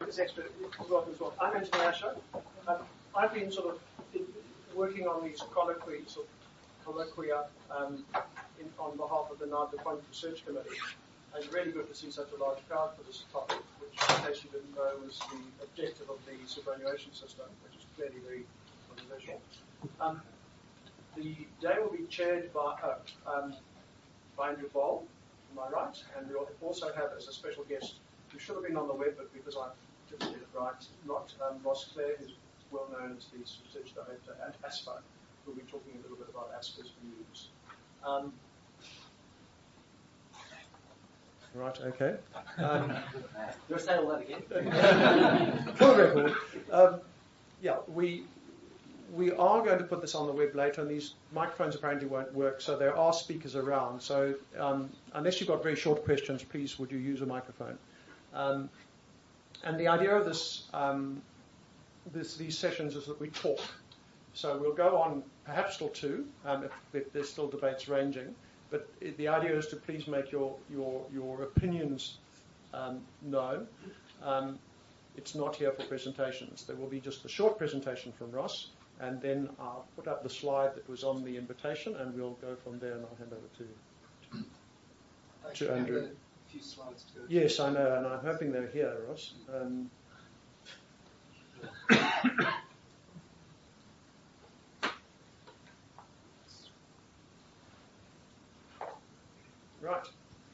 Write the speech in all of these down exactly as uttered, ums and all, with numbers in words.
this expert as well. As well. I'm Anthony Asher. Um, I've been sort of working on these colloquies, or colloquia, um, in, on behalf of the Night Defunct Research Committee. And it's really good to see such a large crowd for this topic, which, in case you didn't know, was the objective of the superannuation system, which is clearly very controversial. Um, the day will be chaired by, uh, um, by Andrew Ball, to my right, and we'll also have as a special guest, who should have been on the web, but because I didn't get it right, not um, Ross Clare, who's well known as the research director at ASPA, who will be talking a little bit about ASPA's views. Um, Right, okay. Um, You'll say all that again? For the record, um, yeah, we we are going to put this on the web later, and these microphones apparently won't work, so there are speakers around. So um, unless you've got very short questions, please would you use a microphone? Um, and the idea of this, um, this these sessions is that we talk. So we'll go on perhaps till two, um, if, if there's still debates ranging. But the idea is to please make your your your opinions um, known. Um, it's not here for presentations. There will be just a short presentation from Ross, and then I'll put up the slide that was on the invitation, and we'll go from there. And I'll hand over to to, to Andrew. Have a few slides to go. Yes, I know, and I'm hoping they're here, Ross. Um, Right.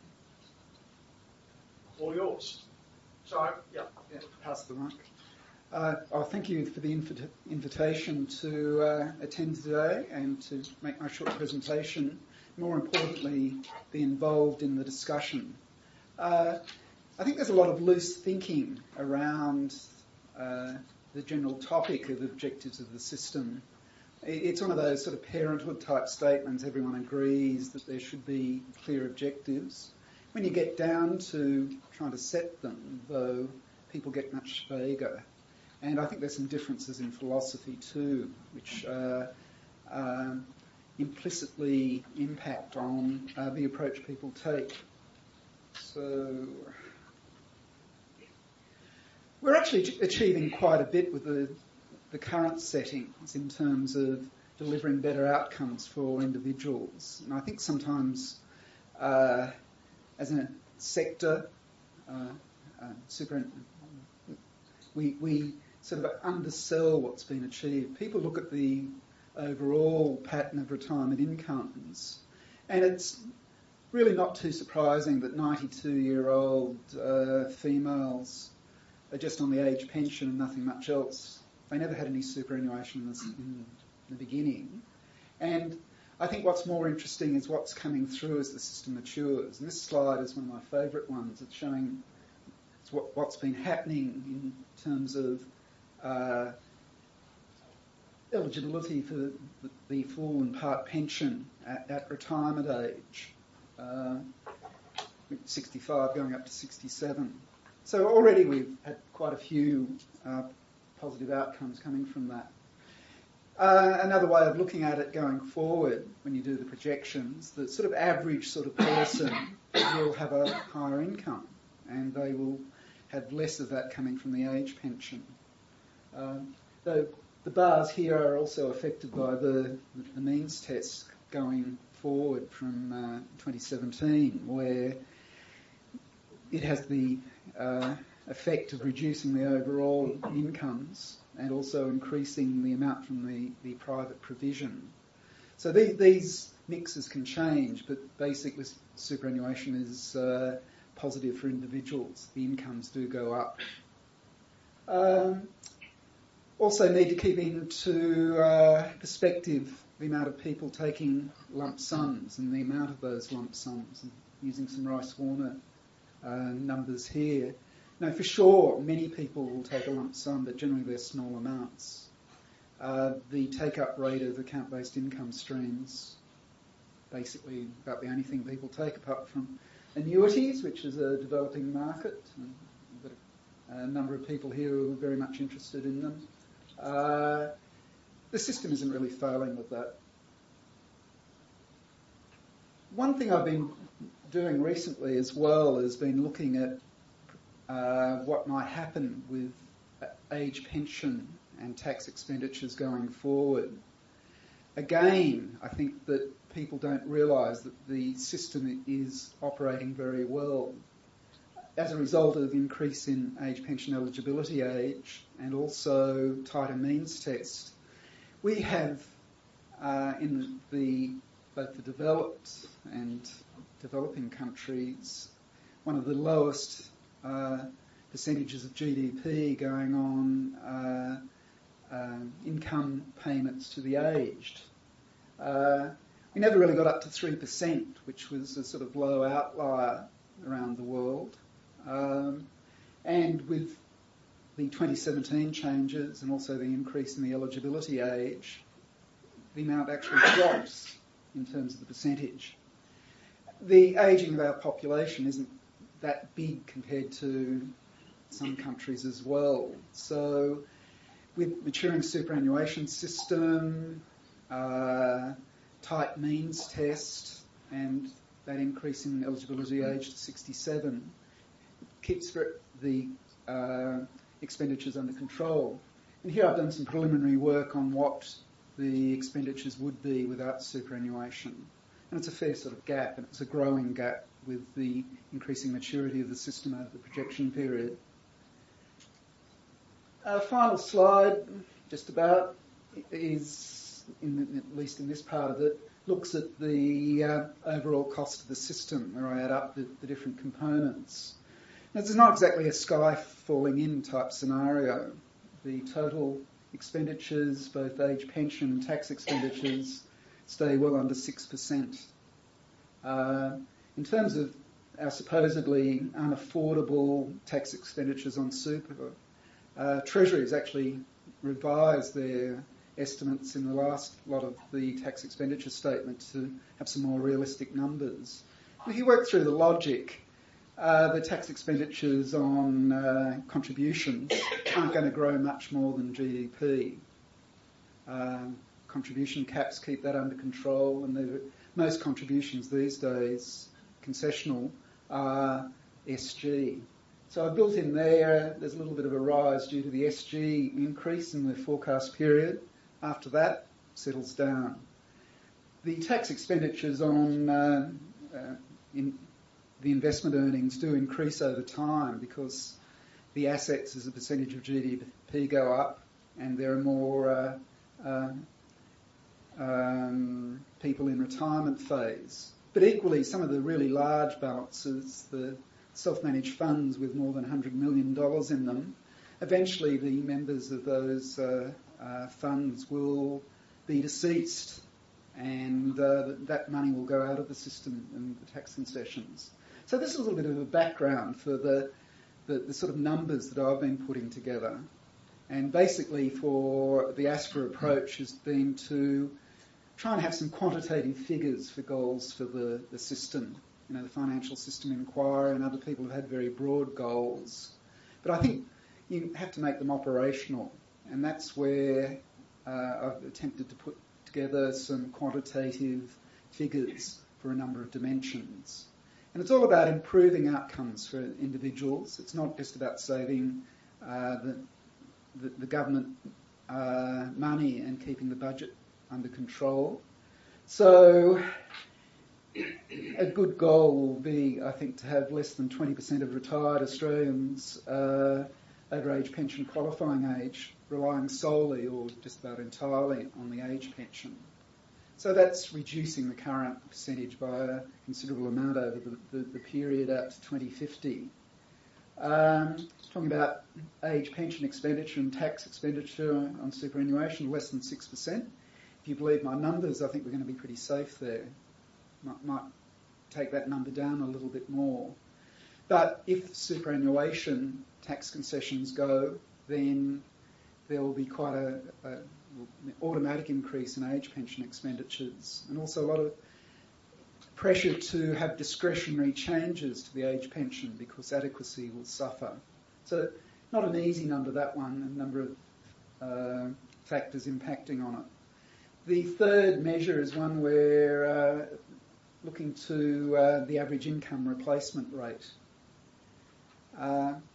All yours. So, yeah. Yeah, pass the mic. Uh, oh, thank you for the inv- invitation to uh, attend today and to make my short presentation. More importantly, be involved in the discussion. Uh, I think there's a lot of loose thinking around uh, the general topic of objectives of the system. It's one of those sort of parenthood type statements. Everyone agrees that there should be clear objectives. When you get down to trying to set them, though, people get much vaguer. And I think there's some differences in philosophy too, which uh, uh, implicitly impact on uh, the approach people take. So we're actually achieving quite a bit with the the current settings in terms of delivering better outcomes for individuals. And I think sometimes uh, as a sector, uh, uh, super, we, we sort of undersell what's been achieved. People look at the overall pattern of retirement incomes, and it's really not too surprising that ninety-two-year-old uh, females are just on the age pension and nothing much else. They never had any superannuation in, this, in the beginning. And I think what's more interesting is what's coming through as the system matures. And this slide is one of my favourite ones. It's showing it's what, what's been happening in terms of uh, eligibility for the, the full and part pension at, at retirement age, uh, sixty-five going up to sixty-seven. So already we've had quite a few uh, positive outcomes coming from that. Uh, another way of looking at it going forward, when you do the projections, the sort of average sort of person will have a higher income, and they will have less of that coming from the age pension. Um, though the bars here are also affected by the, the means test going forward from uh, twenty seventeen, where it has the uh, effect of reducing the overall incomes and also increasing the amount from the, the private provision. So the, these mixes can change, but basically superannuation is uh, positive for individuals. The incomes do go up. Um, also need to keep into uh, perspective the amount of people taking lump sums and the amount of those lump sums, and using some Rice-Warner uh, numbers here. Now, for sure, many people will take a lump sum, but generally they're small amounts. Uh, the take-up rate of account-based income streams, basically about the only thing people take apart from annuities, which is a developing market. And we've got a, a number of people here who are very much interested in them. Uh, the system isn't really failing with that. One thing I've been doing recently as well has been looking at uh, what might happen with age pension and tax expenditures going forward. Again, I think that people don't realise that the system is operating very well. As a result of increase in age pension eligibility age and also tighter means test, we have uh, in the both the developed and developing countries one of the lowest uh, percentages of G D P going on uh, uh, income payments to the aged. Uh, we never really got up to three percent, which was a sort of low outlier around the world. Um, and with the twenty seventeen changes and also the increase in the eligibility age, the amount actually drops in terms of the percentage. The ageing of our population isn't that big compared to some countries as well. So with maturing superannuation system, uh, tight means test, and that increase in eligibility age to sixty-seven, keeps the uh, expenditures under control. And here I've done some preliminary work on what the expenditures would be without superannuation. And it's a fair sort of gap, and it's a growing gap with the increasing maturity of the system over the projection period. Our final slide, just about, is, in, at least in this part of it, looks at the uh, overall cost of the system, where I add up the, the different components. Now, this is not exactly a sky falling in type scenario. The total expenditures, both age pension and tax expenditures, stay well under six percent. Uh, in terms of our supposedly unaffordable tax expenditures on super, uh, Treasury has actually revised their estimates in the last lot of the tax expenditure statement to have some more realistic numbers. If you work through the logic, uh, the tax expenditures on uh, contributions aren't going to grow much more than G D P. Uh, contribution caps keep that under control, and most contributions these days, concessional, are S G. So I built in there, there's a little bit of a rise due to the S G increase in the forecast period. After that, settles down. The tax expenditures on uh, uh, in the investment earnings do increase over time because the assets as a percentage of G D P go up, and there are more uh, uh, um, people in retirement phase. But equally, some of the really large balances, the self-managed funds with more than one hundred million dollars in them, eventually the members of those uh, uh, funds will be deceased, and uh, that money will go out of the system and the tax concessions. So this is a little bit of a background for the, the, the sort of numbers that I've been putting together. And basically for the ASPER approach has been to try and have some quantitative figures for goals for the, the system. You know, the Financial System Inquiry and other people have had very broad goals. But I think you have to make them operational, and that's where uh, I've attempted to put together some quantitative figures for a number of dimensions. And it's all about improving outcomes for individuals. It's not just about saving uh, the, the, the government uh, money and keeping the budget under control. So a good goal will be, I think, to have less than twenty percent of retired Australians uh, over age pension qualifying age relying solely or just about entirely on the age pension. So that's reducing the current percentage by a considerable amount over the, the, the period out to twenty fifty. Um, talking about age pension expenditure and tax expenditure on superannuation, less than six percent. If you believe my numbers, I think we're going to be pretty safe there. Might, might take that number down a little bit more. But if superannuation tax concessions go, then there will be quite a, a automatic increase in age pension expenditures, and also a lot of pressure to have discretionary changes to the age pension because adequacy will suffer. So not an easy number, that one, a number of uh, factors impacting on it. The third measure is one where uh, looking to uh, the average income replacement rate. Uh,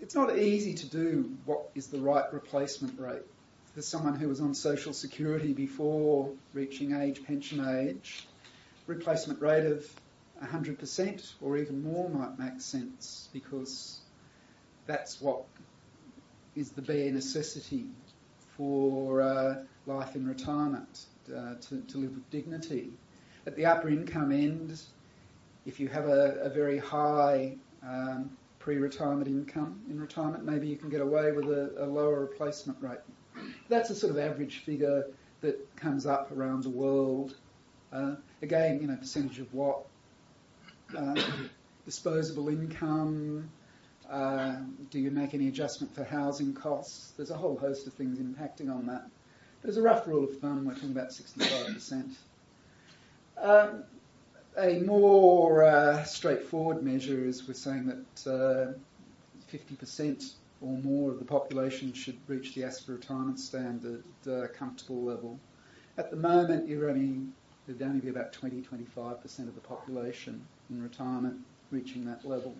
it's not easy to do what is the right replacement rate. For someone who was on social security before reaching age pension age, replacement rate of one hundred percent or even more might make sense, because that's what is the bare necessity for uh, life in retirement, uh, to, to live with dignity. At the upper income end, if you have a, a very high um, pre-retirement income in retirement, maybe you can get away with a, a lower replacement rate. That's a sort of average figure that comes up around the world. Uh, again, you know, percentage of what? Uh, disposable income. Uh, do you make any adjustment for housing costs? There's a whole host of things impacting on that. But as a rough rule of thumb, we're talking about sixty-five percent. Um, a more uh, straightforward measure is we're saying that uh, fifty percent or more of the population should reach the Asper retirement standard uh, comfortable level. At the moment, you're only, there'd only be about twenty to twenty-five percent of the population in retirement reaching that level.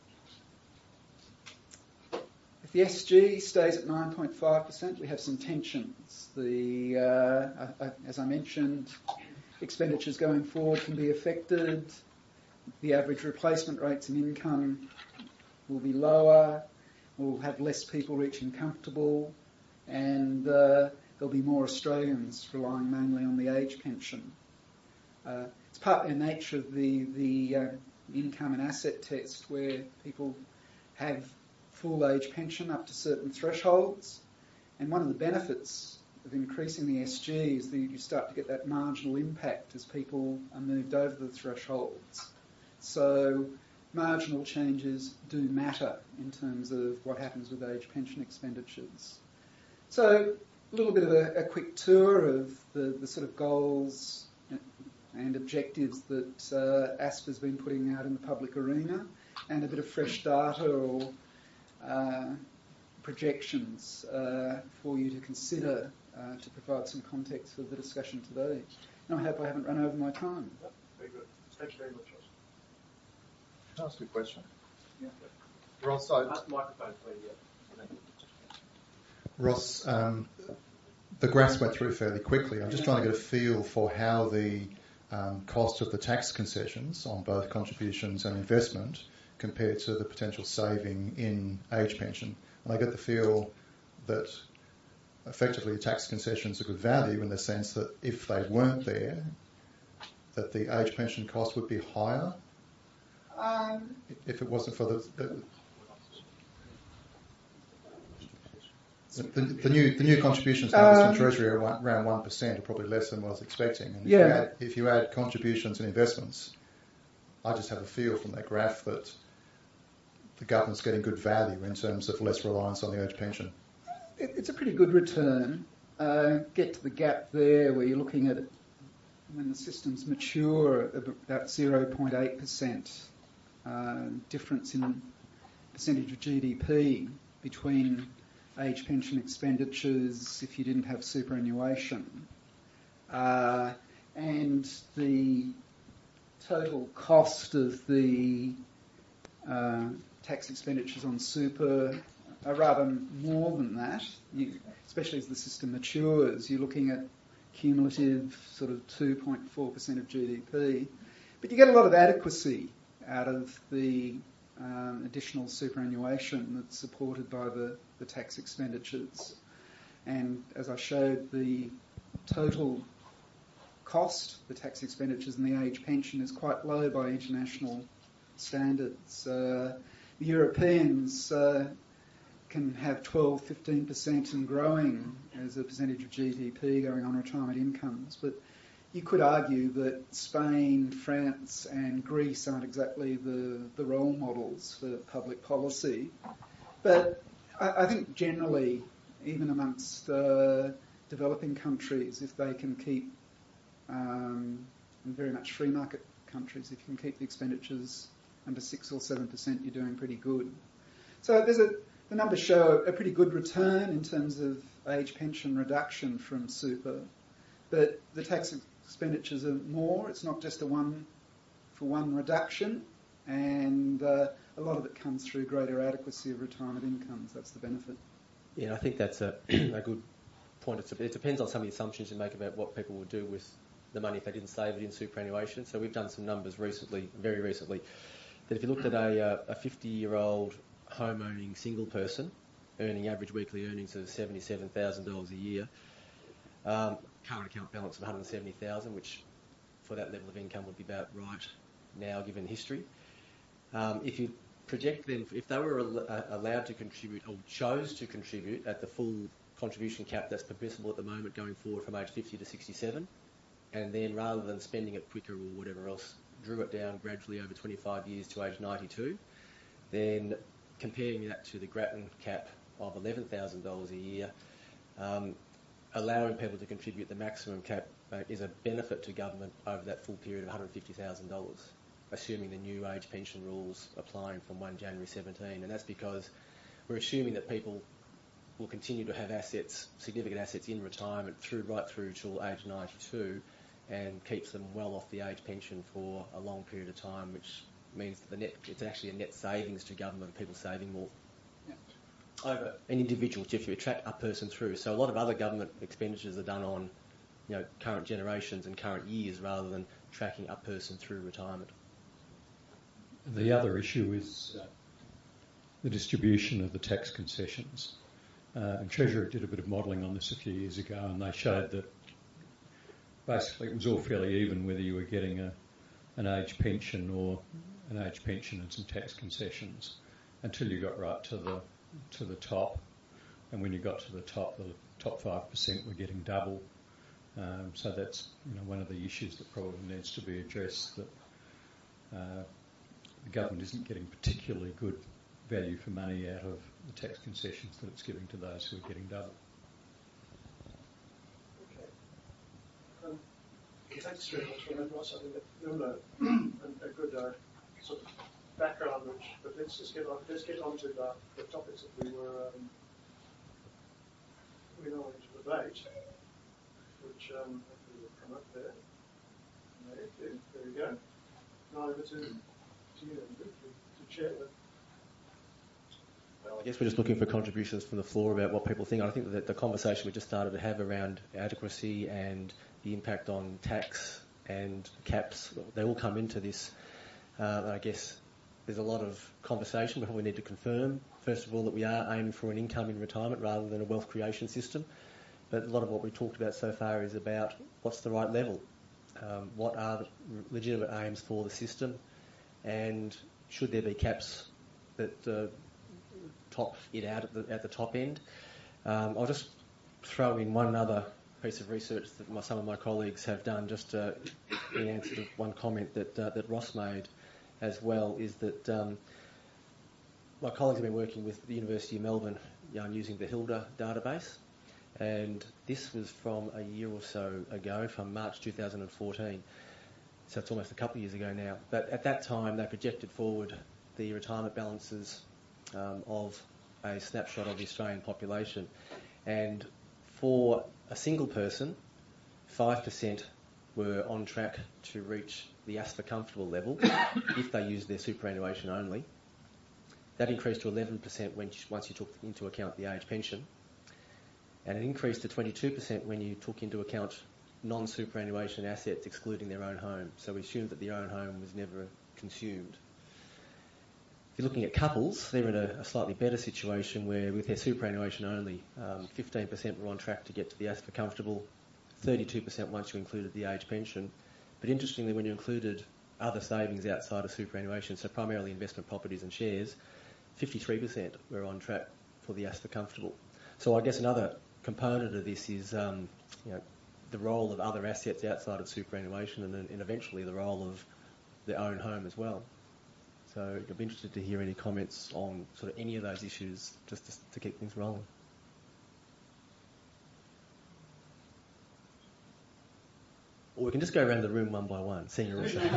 If the S G stays at nine point five percent, we have some tensions. The, uh, uh, as I mentioned, expenditures going forward can be affected. The average replacement rates in income will be lower. We'll have less people reaching comfortable, and uh, there'll be more Australians relying mainly on the age pension. Uh, it's partly the nature of the, the uh, income and asset test, where people have full age pension up to certain thresholds, and one of the benefits of increasing the S G is that you start to get that marginal impact as people are moved over the thresholds. So marginal changes do matter in terms of what happens with age pension expenditures. So a little bit of a, a quick tour of the, the sort of goals and objectives that uh, Asper's been putting out in the public arena, and a bit of fresh data or uh, projections uh, for you to consider uh, to provide some context for the discussion today. And I hope I haven't run over my time. Yep, very good. Thank you very much, Ross. Can I ask you a question? Yeah. Ross, I, Ask the microphone, please. Yeah. Ross, um, the graphs went through fairly quickly. I'm just trying to get a feel for how the um, cost of the tax concessions on both contributions and investment compared to the potential saving in age pension. And I get the feel that effectively tax concessions are good value in the sense that if they weren't there, that the age pension cost would be higher. Um, If it wasn't for the the, the, the new the new contributions now um, from Treasury are one, around one percent, or probably less than what I was expecting. And if yeah. you add, if you add contributions and investments, I just have a feel from that graph that the government's getting good value in terms of less reliance on the age pension. It, it's a pretty good return. Uh, get to the gap there where you're looking at it when the system's mature at about zero point eight percent uh, difference in percentage of G D P between age pension expenditures if you didn't have superannuation, uh, and the total cost of the uh, tax expenditures on super are rather more than that, you, especially as the system matures. You're looking at cumulative sort of two point four percent of G D P. But you get a lot of adequacy out of the um, additional superannuation that's supported by the, the tax expenditures. And as I showed, the total cost, the tax expenditures and the age pension is quite low by international standards. Uh, the Europeans uh, can have twelve, fifteen percent and growing as a percentage of G D P going on retirement incomes. But you could argue that Spain, France and Greece aren't exactly the, the role models for public policy. But I, I think generally, even amongst uh, developing countries, if they can keep, um, and very much free market countries, if you can keep the expenditures under six or seven percent, you're doing pretty good. So there's a The numbers show a pretty good return in terms of age pension reduction from super, but the tax expenditures are more. It's not just a one for one reduction, and uh, a lot of it comes through greater adequacy of retirement incomes. That's the benefit. Yeah, I think that's a, a good point. It's a, it depends on some of the assumptions you make about what people would do with the money if they didn't save it in superannuation. So we've done some numbers recently, very recently, that if you looked at a, a fifty-year-old home-owning single person earning average weekly earnings of seventy-seven thousand dollars a year, um, current account balance of one hundred seventy thousand dollars, which for that level of income would be about right now given history. Um, if you project them, if they were al- allowed to contribute or chose to contribute at the full contribution cap that's permissible at the moment going forward from age fifty to sixty-seven, and then rather than spending it quicker or whatever else, drew it down gradually over twenty-five years to age ninety-two, then comparing that to the Grattan cap of eleven thousand dollars a year, um, allowing people to contribute the maximum cap uh, is a benefit to government over that full period of one hundred fifty thousand dollars, assuming the new age pension rules applying from first of January seventeen. And that's because we're assuming that people will continue to have assets, significant assets in retirement through right through till age ninety-two, and keeps them well off the age pension for a long period of time, which means that the net, it's actually a net savings to government, people saving more. Yeah. Over an individual, if you attract a person through. So a lot of other government expenditures are done on, you know, current generations and current years rather than tracking a person through retirement. The other issue is uh, the distribution of the tax concessions. Uh, and Treasurer did a bit of modelling on this a few years ago, and they showed that basically it was all fairly even whether you were getting a, an age pension or an age pension and some tax concessions until you got right to the to the top. And when you got to the top, the top five percent were getting double. Um, so that's, you know, one of the issues that probably needs to be addressed, that uh, the government isn't getting particularly good value for money out of the tax concessions that it's giving to those who are getting double. Okay. Um, thanks very much for that, Ross. I think that's given a, a good uh, sort of background. Which, but let's just get on. Let's get on to the, the topics that we were um, we know to debate, which um, hopefully will come up there. There, there, there we go. Now over to, to you, Andrew, to, to chair the. I guess we're just looking for contributions from the floor about what people think. I think that the conversation we just started to have around adequacy and the impact on tax and caps, they all come into this. Uh, I guess there's a lot of conversation before we need to confirm, first of all, that we are aiming for an income in retirement rather than a wealth creation system. But a lot of what we've talked about so far is about what's the right level, um, what are the legitimate aims for the system, and should there be caps that uh, top it out at the, at the top end. Um, I'll just throw in one other piece of research that my, some of my colleagues have done, just uh, in answer to one comment that uh, that Ross made as well, is that um, my colleagues have been working with the University of Melbourne um, using the HILDA database, and this was from a year or so ago, from March two thousand fourteen, so it's almost a couple of years ago now. But at that time they projected forward the retirement balances Um, of a snapshot of the Australian population, and for a single person, five percent were on track to reach the A S F A comfortable level if they used their superannuation only. That increased to eleven percent when, once you took into account the age pension, and it increased to twenty-two percent when you took into account non-superannuation assets excluding their own home. So we assumed that their own home was never consumed. If you're looking at couples, they're in a, a slightly better situation where with their superannuation only, um, fifteen percent were on track to get to the A S F A comfortable, thirty-two percent once you included the age pension. But interestingly, when you included other savings outside of superannuation, so primarily investment properties and shares, fifty-three percent were on track for the A S F A comfortable. So I guess another component of this is um, you know, the role of other assets outside of superannuation, and, and eventually the role of their own home as well. So I'd be interested to hear any comments on sort of any of those issues, just to, to keep things rolling. Or we can just go around the room one by one, seeing your answer.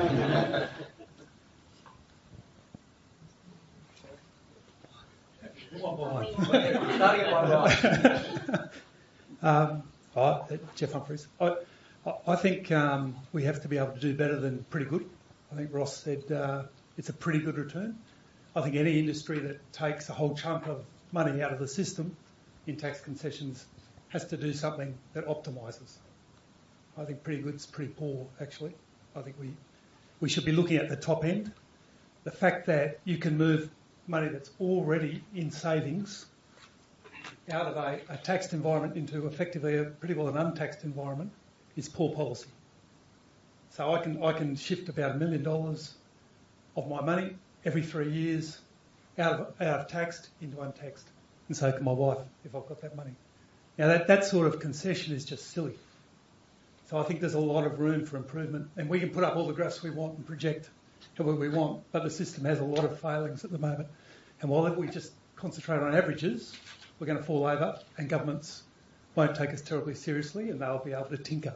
One by one. Starting at one by one. Um, I, Jeff Humphreys. I, I think um, we have to be able to do better than pretty good. I think Ross said uh, it's a pretty good return. I think any industry that takes a whole chunk of money out of the system in tax concessions has to do something that optimises. I think pretty good's pretty poor, actually. I think we, we should be looking at the top end. The fact that you can move money that's already in savings out of a, a taxed environment into effectively a pretty well an untaxed environment is poor policy. So I can I can shift about a million dollars of my money every three years out of out of taxed into untaxed, and so can my wife if I've got that money. Now that, that sort of concession is just silly. So I think there's a lot of room for improvement, and we can put up all the graphs we want and project however we want, but the system has a lot of failings at the moment. And while if we just concentrate on averages, we're going to fall over, and governments won't take us terribly seriously, and they'll be able to tinker.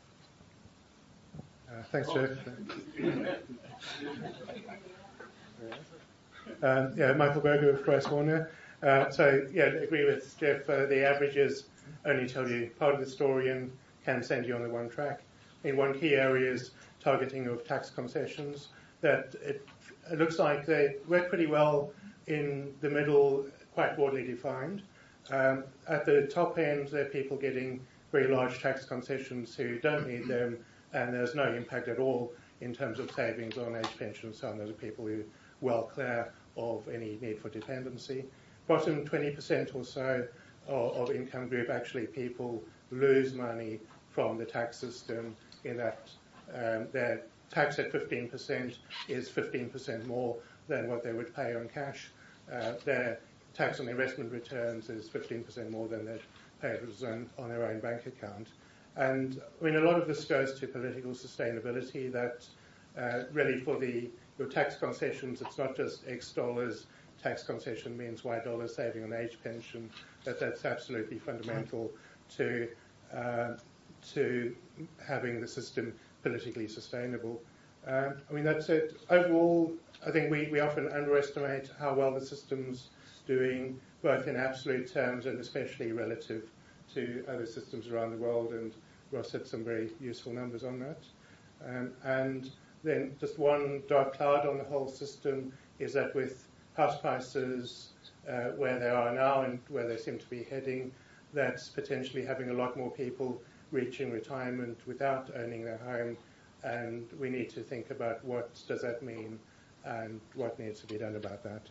Uh, thanks, Jeff. um, yeah, Michael Berger of Bryce Warner. Uh, so, yeah, I agree with Jeff. Uh, the averages only tell you part of the story and can send you on the one track. I mean, one key area is targeting of tax concessions. That it, it looks like they work pretty well in the middle, quite broadly defined. Um, at the top end, there are people getting very large tax concessions who don't need them, and there's no impact at all in terms of savings on age pension and so on. Those are people who are well clear of any need for dependency. Bottom twenty percent or so of, of income group, actually people lose money from the tax system in that um, their tax at fifteen percent is fifteen percent more than what they would pay on cash. Uh, their tax on investment returns is fifteen percent more than they'd pay on, on their own bank account. And I mean, a lot of this goes to political sustainability, that uh, really for the your tax concessions, it's not just X dollars. Tax concession means Y dollars saving on age pension. That that's absolutely fundamental to uh, to having the system politically sustainable. Um, I mean, that's it. Overall, I think we, we often underestimate how well the system's doing, both in absolute terms and especially relative to other systems around the world, and Ross had some very useful numbers on that. Um, and then just one dark cloud on the whole system is that with house prices uh, where they are now and where they seem to be heading, that's potentially having a lot more people reaching retirement without owning their home, and we need to think about what does that mean and what needs to be done about that.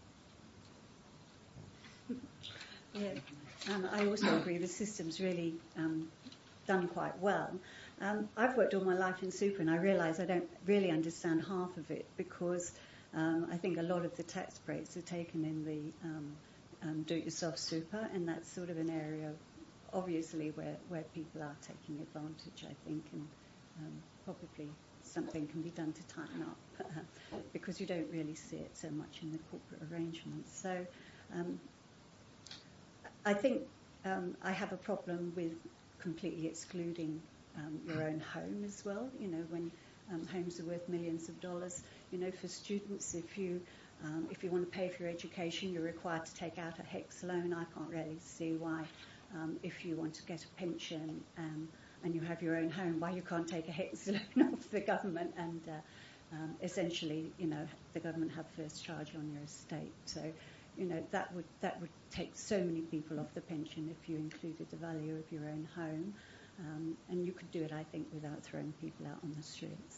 Yeah, um, I also agree the system's really um, done quite well. Um, I've worked all my life in super, and I realise I don't really understand half of it, because um, I think a lot of the tax breaks are taken in the um, um, do-it-yourself super, and that's sort of an area, obviously, where, where people are taking advantage, I think, and um, probably something can be done to tighten up, because you don't really see it so much in the corporate arrangements. So um, I think um, I have a problem with completely excluding um, your own home as well. You know, when um, homes are worth millions of dollars, you know, for students, if you um, if you want to pay for your education, you're required to take out a HECS loan. I can't really see why, um, if you want to get a pension um, and you have your own home, why you can't take a HECS loan off the government and uh, um, essentially, you know, the government have first charge on your estate. So, you know, that would that would take so many people off the pension if you included the value of your own home. Um, and you could do it, I think, without throwing people out on the streets.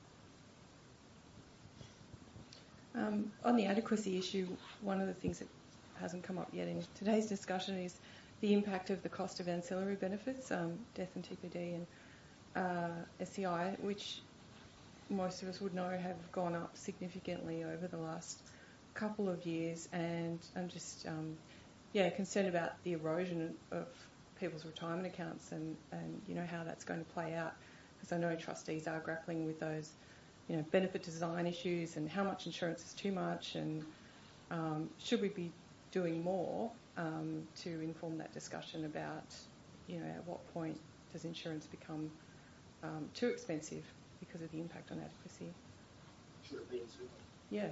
Um, on the adequacy issue, one of the things that hasn't come up yet in today's discussion is the impact of the cost of ancillary benefits, um, death and T P D and uh, S C I, which most of us would know have gone up significantly over the last couple of years, and I'm just um, yeah concerned about the erosion of people's retirement accounts and, and you know how that's going to play out, because I know trustees are grappling with those you know benefit design issues and how much insurance is too much, and um, should we be doing more um, to inform that discussion about you know at what point does insurance become um, too expensive because of the impact on adequacy. Should it be in super? Yeah.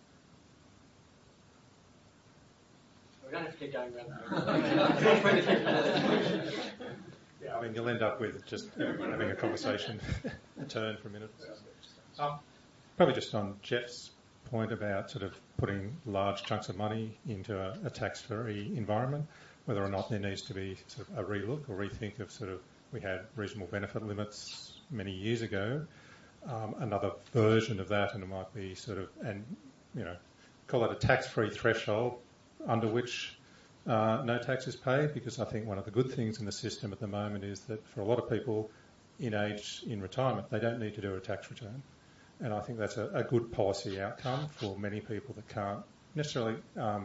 We don't have to keep going around. Yeah, I mean, you'll end up with just having a conversation turn for a minute. Um, probably just on Jeff's point about sort of putting large chunks of money into a, a tax-free environment, whether or not there needs to be sort of a relook or rethink of sort of, we had reasonable benefit limits many years ago, um, another version of that, and it might be sort of, and, you know, call it a tax-free threshold under which uh, no tax is paid, because I think one of the good things in the system at the moment is that for a lot of people in age, in retirement, they don't need to do a tax return. And I think that's a, a good policy outcome for many people that can't necessarily um,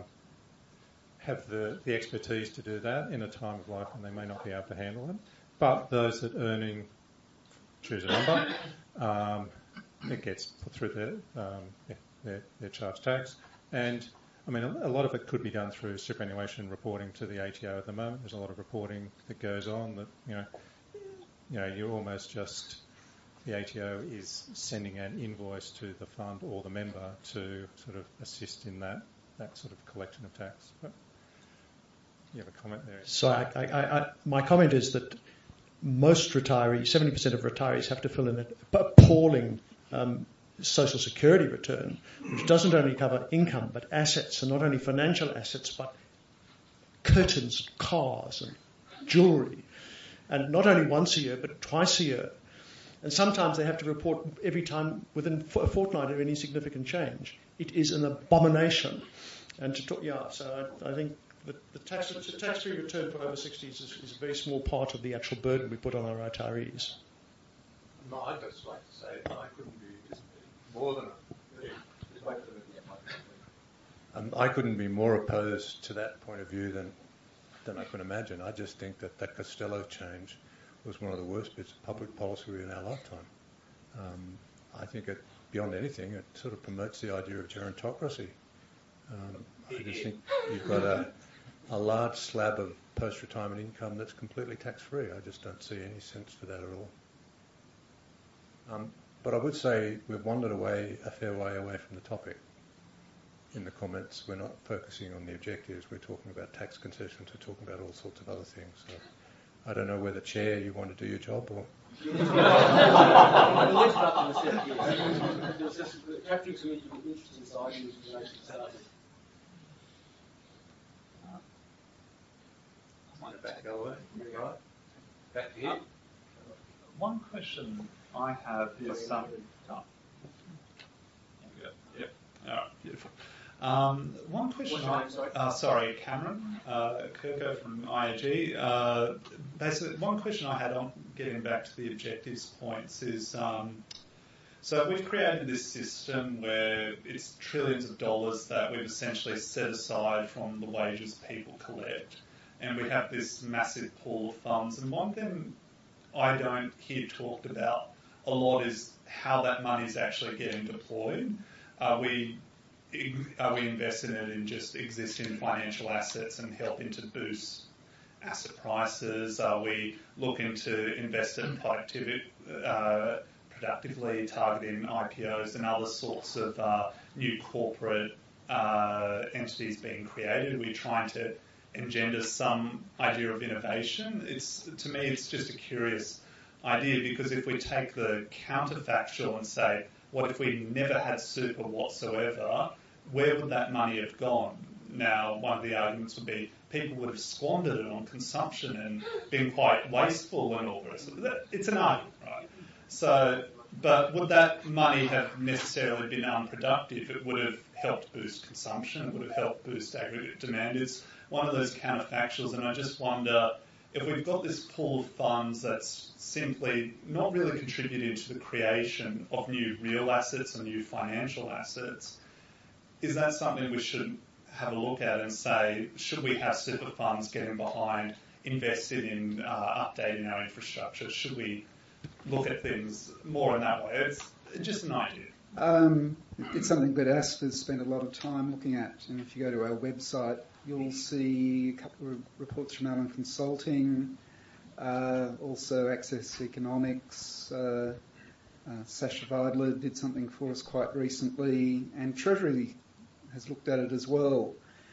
have the, the expertise to do that in a time of life when they may not be able to handle it. But those that earning choose a number, um, it gets put through their, um, yeah, their, their charge tax. And I mean, a, a lot of it could be done through superannuation reporting to the A T O at the moment. There's a lot of reporting that goes on that, you know, you know, you're almost just, the A T O is sending an invoice to the fund or the member to sort of assist in that, that sort of collection of tax. But you have a comment there? So I, I, I, my comment is that most retirees, seventy percent of retirees have to fill in an appalling um, social security return, which doesn't only cover income but assets, and not only financial assets but curtains, cars and jewellery, and not only once a year but twice a year. And sometimes they have to report every time within a fortnight of any significant change. It is an abomination. And to talk, yeah, so I, I think the, the tax, the tax-free return for over sixties is, is a very small part of the actual burden we put on our retirees. No, I'd just like to say I couldn't be more than a, just wait for them to get my um, I couldn't be more opposed to that point of view than than I can imagine. I just think that that Costello change was one of the worst bits of public policy in our lifetime. Um, I think it, beyond anything, it sort of promotes the idea of gerontocracy. Um, I just think you've got a, a large slab of post-retirement income that's completely tax-free. I just don't see any sense to that at all. Um, but I would say we've wandered away a fair way away from the topic. In the comments, we're not focusing on the objectives. We're talking about tax concessions. We're talking about all sorts of other things. So I don't know whether, Chair, you want to do your job or... Back over. Right. Back here. Uh, one question I have is... Um, oh. Yep. All right, beautiful. Um, one question, I, uh, sorry, Cameron uh, Kirko from I A G. Uh, basically, one question I had on getting back to the objectives points is, um, so we've created this system where it's trillions of dollars that we've essentially set aside from the wages people collect, and we have this massive pool of funds. And one thing I don't hear talked about a lot is how that money is actually getting deployed. Are we Are we investing it in just existing financial assets and helping to boost asset prices? Are we looking to invest in productivity, uh, productively targeting I P Os and other sorts of uh, new corporate uh, entities being created? Are we trying to engender some idea of innovation? It's, to me, it's just a curious idea, because if we take the counterfactual and say, what if we never had super whatsoever? Where would that money have gone? Now, one of the arguments would be people would have squandered it on consumption and been quite wasteful and all the rest of it. It's an argument, right? So, but would that money have necessarily been unproductive? It would have helped boost consumption. It would have helped boost aggregate demand. It's one of those counterfactuals, and I just wonder if we've got this pool of funds that's simply not really contributing to the creation of new real assets and new financial assets, is that something we should have a look at and say, should we have super funds getting behind, invested in uh, updating our infrastructure? Should we look at things more in that way? It's just an idea. Um, it's something that ASFA's spent a lot of time looking at, and if you go to our website, you'll see a couple of reports from Allen Consulting, uh, also Access Economics. Uh, uh, Sasha Weidler did something for us quite recently, and Treasury has looked at it as well.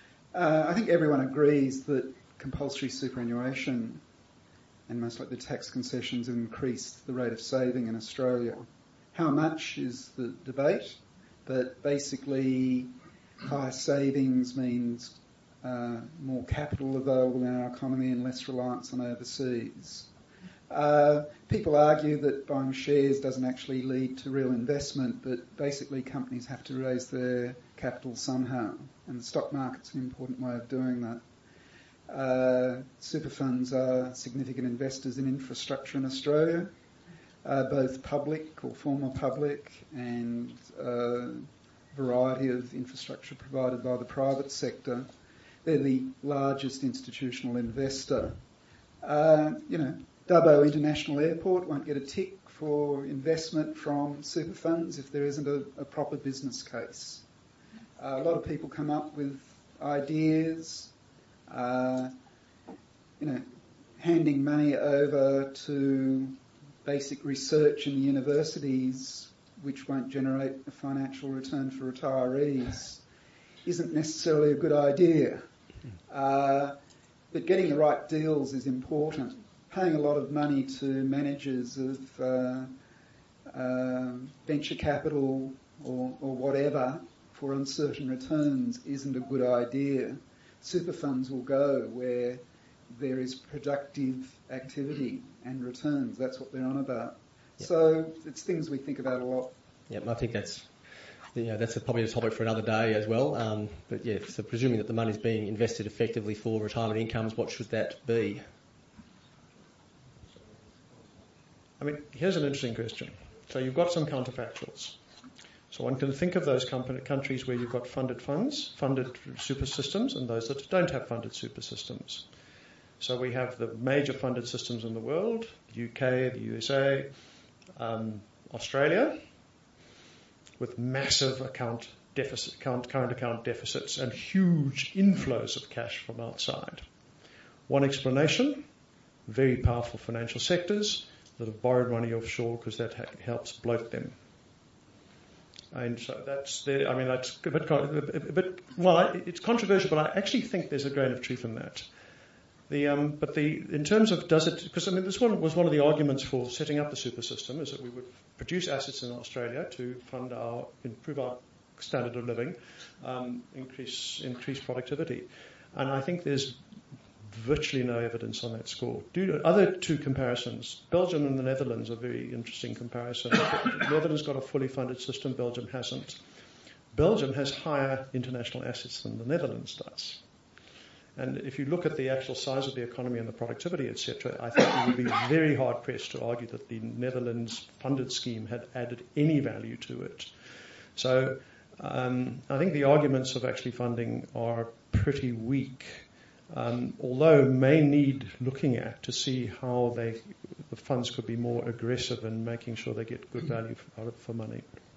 Uh, I think everyone agrees that compulsory superannuation and most likely the tax concessions have increased the rate of saving in Australia. How much is the debate? but basically higher savings means uh, more capital available in our economy and less reliance on overseas. Uh, people argue that buying shares doesn't actually lead to real investment, but basically companies have to raise their capital somehow, and the stock market's an important way of doing that. Uh, super funds are significant investors in infrastructure in Australia, uh, both public or former public, and a variety of infrastructure provided by the private sector. They're the largest institutional investor. Uh, you know, Dubbo International Airport won't get a tick for investment from super funds if there isn't a, a proper business case. Uh, a lot of people come up with ideas, uh, you know, handing money over to basic research in the universities, which won't generate a financial return for retirees, isn't necessarily a good idea. Uh, but getting the right deals is important. Paying a lot of money to managers of uh, uh, venture capital or, or whatever for uncertain returns isn't a good idea. Super funds will go where there is productive activity and returns. That's what they're on about. Yep. So it's things we think about a lot. Yep, I think that's you know, that's a, probably a topic for another day as well. Um, but yeah, so presuming that the money is being invested effectively for retirement incomes, what should that be? I mean, here's an interesting question. So you've got some counterfactuals. So one can think of those company, countries where you've got funded funds, funded super systems, and those that don't have funded super systems. So we have the major funded systems in the world, the U K, the U S A, um, Australia, with massive account deficit, account, current account deficits and huge inflows of cash from outside. One explanation, very powerful financial sectors that have borrowed money offshore because that ha- helps bloat them. And so that's the, I mean, that's a bit, a bit, well, it's controversial, but I actually think there's a grain of truth in that. The, um, but the, in terms of does it, because I mean, this one was one of the arguments for setting up the super system, is that we would produce assets in Australia to fund our, improve our standard of living, um, increase, increase productivity. And I think there's virtually no evidence on that score. Do other two comparisons, Belgium and the Netherlands are very interesting comparisons. The Netherlands got a fully funded system, Belgium hasn't. Belgium has higher international assets than the Netherlands does. And if you look at the actual size of the economy and the productivity, et cetera, I think you would be very hard pressed to argue that the Netherlands funded scheme had added any value to it. So um, I think the arguments of actually funding are pretty weak. Um, although may need looking at to see how they, the funds could be more aggressive in making sure they get good value for, for money.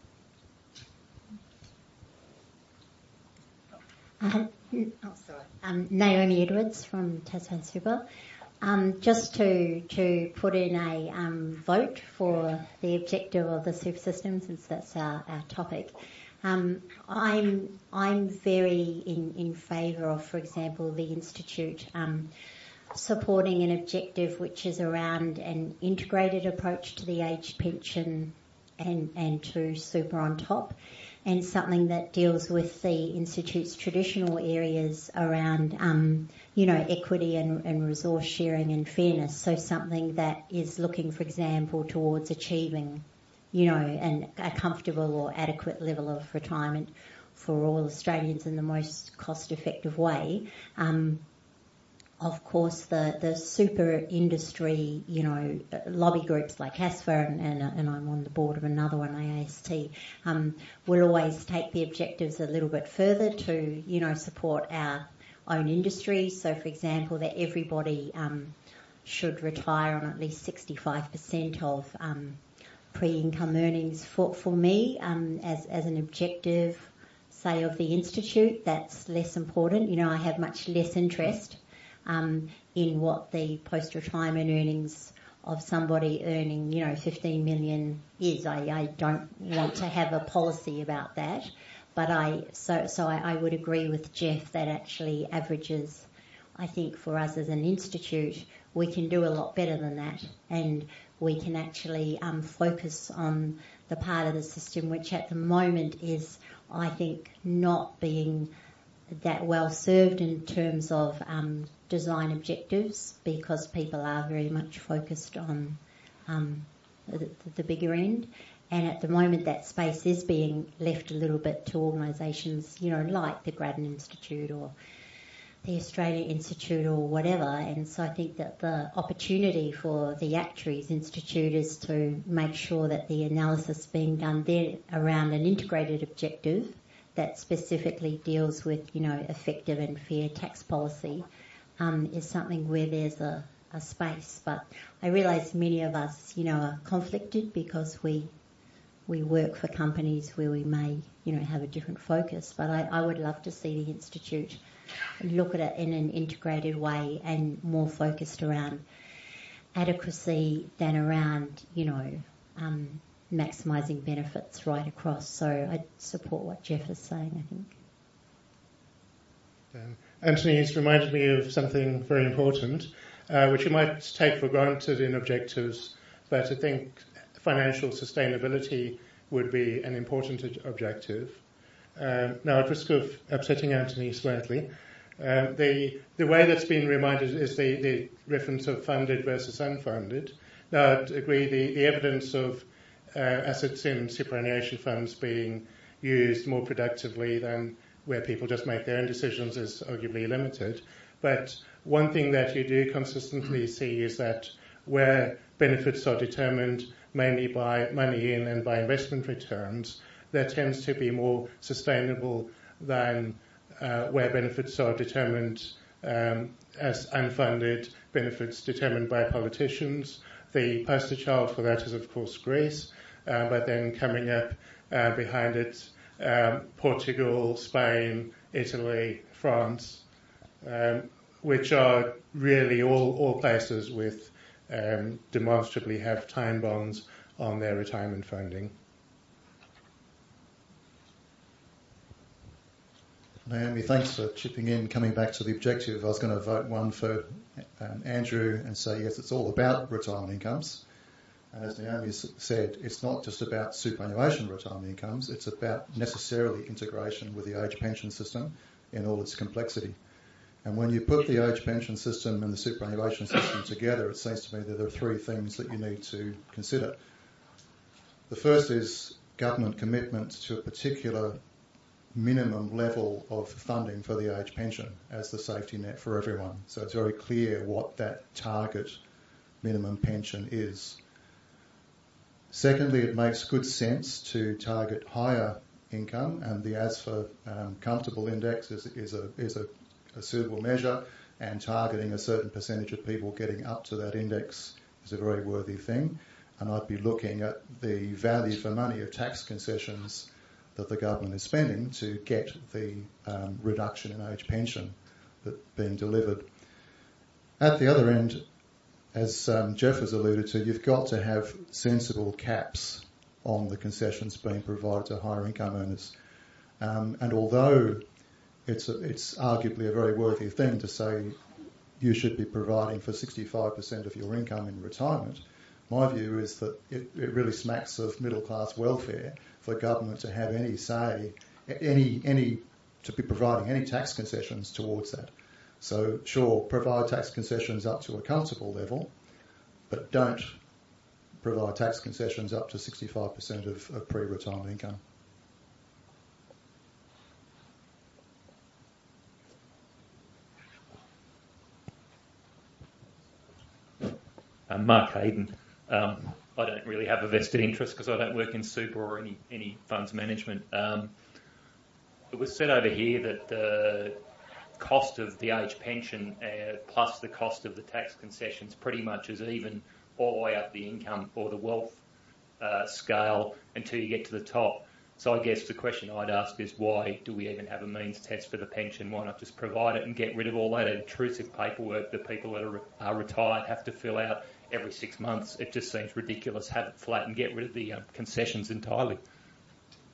Um, oh, sorry. Um, Naomi Edwards from Tasman Super. Um, just to to put in a um, vote for the objective of the super system, since that's our, our topic. Um, I'm I'm very in, in favour of, for example, the Institute um, supporting an objective which is around an integrated approach to the aged pension and, and to super on top, and something that deals with the Institute's traditional areas around, um, you know, equity and, and resource sharing and fairness. So something that is looking, for example, towards achieving, you know, an, a comfortable or adequate level of retirement for all Australians in the most cost-effective way. Um, of course, the, the super industry, you know, lobby groups like HASFA, and, and, and I'm on the board of another one, A A S T, um, will always take the objectives a little bit further to, you know, support our own industry. So, for example, that everybody um, should retire on at least sixty-five percent of um, pre-income earnings. For, for me, um, as, as an objective, say, of the Institute, that's less important. You know, I have much less interest um, in what the post-retirement earnings of somebody earning, you know, fifteen million is. I, I don't want to have a policy about that. But I, so, so I, I would agree with Jeff that actually averages I think for us as an institute, we can do a lot better than that, and we can actually um, focus on the part of the system which at the moment is, I think, not being that well served in terms of um, design objectives, because people are very much focused on um, the, the bigger end. And at the moment that space is being left a little bit to organisations, you know, like the Grattan Institute or the Australia Institute or whatever. And so I think that the opportunity for the Actuaries Institute is to make sure that the analysis being done there around an integrated objective that specifically deals with, you know, effective and fair tax policy um, is something where there's a, a space. But I realise many of us, you know, are conflicted because we we work for companies where we may, you know, have a different focus. But I, I would love to see the Institute look at it in an integrated way and more focused around adequacy than around, you know, um, maximising benefits right across. So I support what Jeff is saying, I think. Um, Anthony's reminded me of something very important, uh, which you might take for granted in objectives, but I think financial sustainability would be an important objective. Um, now, at risk of upsetting Anthony slightly, uh, the the way that's been reminded is the, the reference of funded versus unfunded. Now, I'd agree the, the evidence of uh, assets in superannuation funds being used more productively than where people just make their own decisions is arguably limited. But one thing that you do consistently see is that where benefits are determined mainly by money in and by investment returns, there tends to be more sustainable than uh, where benefits are determined um, as unfunded benefits determined by politicians. The poster child for that is, of course, Greece, uh, but then coming up uh, behind it, um, Portugal, Spain, Italy, France, um, which are really all, all places with um, demonstrably have time bonds on their retirement funding. Naomi, thanks for chipping in. Coming back to the objective, I was going to vote one for um, Andrew and say, yes, it's all about retirement incomes. And as Naomi said, it's not just about superannuation retirement incomes, it's about necessarily integration with the age pension system in all its complexity. And when you put the age pension system and the superannuation system together, it seems to me that there are three things that you need to consider. The first is government commitment to a particular minimum level of funding for the age pension as the safety net for everyone. So it's very clear what that target minimum pension is. Secondly, it makes good sense to target higher income, and the A S F A um, comfortable index is, is, a, is a, a suitable measure, and targeting a certain percentage of people getting up to that index is a very worthy thing. And I'd be looking at the value for money of tax concessions that the government is spending to get the um, reduction in age pension that being delivered. At the other end, as um, Jeff has alluded to, you've got to have sensible caps on the concessions being provided to higher income earners. Um, and although it's, a, it's arguably a very worthy thing to say you should be providing for sixty-five percent of your income in retirement, my view is that it, it really smacks of middle class welfare for government to have any say, any any to be providing any tax concessions towards that. So sure, provide tax concessions up to a comfortable level, but don't provide tax concessions up to sixty-five percent of, of pre-retirement income. Uh, Mark Hayden. Um, I don't really have a vested interest because I don't work in super or any, any funds management. Um, it was said over here that the cost of the age pension uh, plus the cost of the tax concessions pretty much is even all the way up the income or the wealth uh, scale until you get to the top. So I guess the question I'd ask is why do we even have a means test for the pension? Why not just provide it and get rid of all that intrusive paperwork that people that are, re- are retired have to fill out every six months? It just seems ridiculous. Have it flat and get rid of the um, concessions entirely.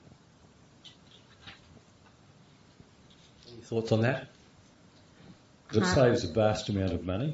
Any thoughts on that? It Uh, saves a vast amount of money.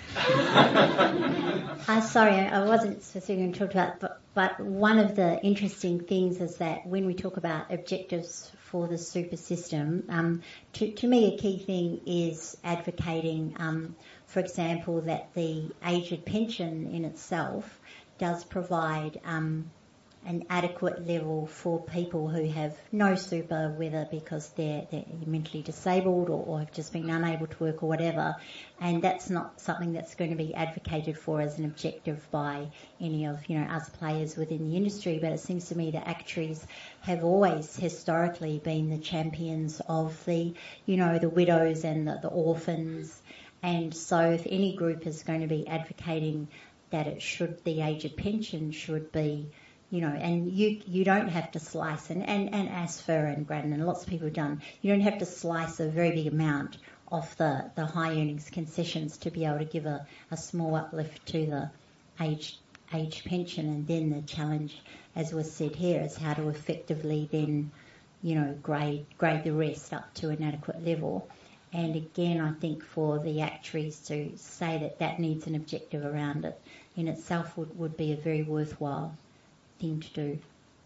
I'm sorry, I wasn't specifically going to talk about, but, but one of the interesting things is that when we talk about objectives for the super system, um, to, to me a key thing is advocating, um, for example, that the aged pension in itself does provide um, an adequate level for people who have no super, whether because they're, they're mentally disabled or, or have just been unable to work or whatever, and that's not something that's going to be advocated for as an objective by any of, you know, us players within the industry, but it seems to me that actuaries have always historically been the champions of the, you know, the widows and the, the orphans, and so if any group is going to be advocating that it should, the aged pension should be, you know, and you you don't have to slice, and, and, and ASFA and Grattan and lots of people have done, you don't have to slice a very big amount off the, the high earnings concessions to be able to give a, a small uplift to the age age pension, and then the challenge, as was said here, is how to effectively then, you know, grade grade the rest up to an adequate level. And again, I think for the actuaries to say that that needs an objective around it in itself would, would be a very worthwhile thing to do.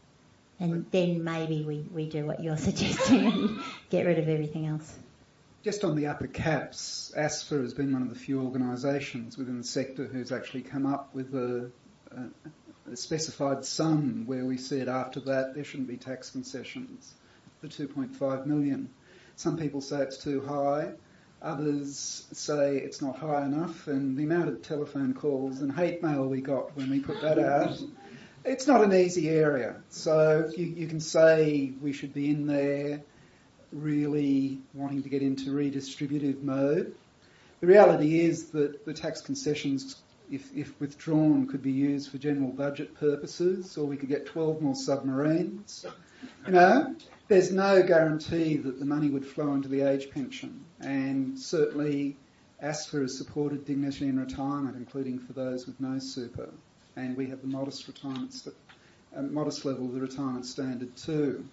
And then maybe we, we do what you're suggesting and get rid of everything else. Just on the upper caps, ASFA has been one of the few organisations within the sector who's actually come up with a, a, a specified sum where we said after that there shouldn't be tax concessions, the two point five million. Some people say it's too high, others say it's not high enough, and the amount of telephone calls and hate mail we got when we put that out, it's not an easy area. So you, you can say we should be in there really wanting to get into redistributive mode. The reality is that the tax concessions, if, if withdrawn, could be used for general budget purposes, or we could get twelve more submarines. You know, there's no guarantee that the money would flow into the age pension, and certainly ASFA has supported dignity in retirement, including for those with no super, and we have the modest retirement, st- uh, modest level of the retirement standard too.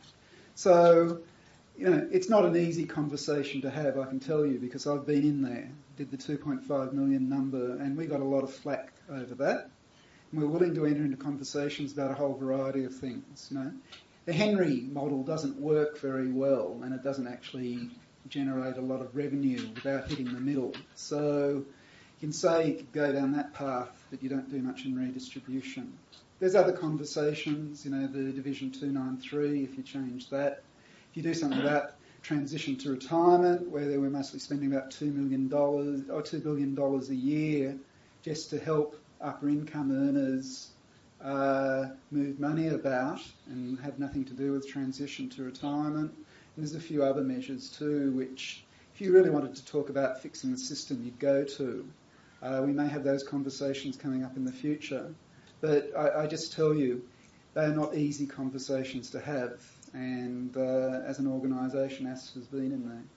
So, you know, it's not an easy conversation to have, I can tell you, because I've been in there, did the two point five million number, and we got a lot of flack over that. And we're willing to enter into conversations about a whole variety of things, you know. The Henry model doesn't work very well, and it doesn't actually generate a lot of revenue without hitting the middle. So you can say you could go down that path, but you don't do much in redistribution. There's other conversations, you know, the Division two ninety-three, if you change that. If you do something about transition to retirement, where they were mostly spending about two million dollars or two billion dollars a year just to help upper income earners uh, move money about and have nothing to do with transition to retirement. And there's a few other measures too, which if you really wanted to talk about fixing the system, you'd go to. Uh, we may have those conversations coming up in the future. But I, I just tell you, they are not easy conversations to have. And uh, as an organisation, ASFA has been in there.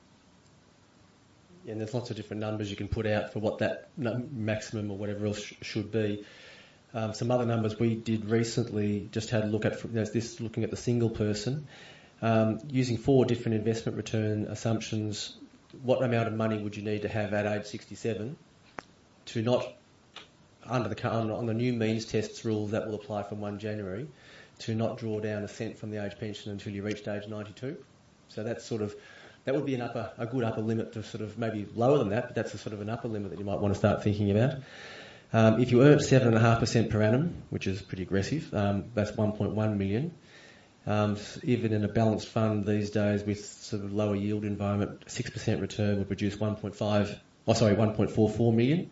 Yeah, and there's lots of different numbers you can put out for what that maximum or whatever else sh- should be. Um, some other numbers we did recently just had a look at, from, this looking at the single person, um, using four different investment return assumptions. What amount of money would you need to have at age sixty-seven to not, under the on the new means tests rule that will apply from first of January, to not draw down a cent from the age pension until you reached age ninety-two. So that's sort of, that would be an upper, a good upper limit to sort of maybe lower than that, but that's a sort of an upper limit that you might want to start thinking about. Um, if you earn seven point five percent per annum, which is pretty aggressive, um, that's one point one million. Um, even in a balanced fund these days with sort of lower yield environment, six percent return would produce one point five, oh sorry, one point four four million.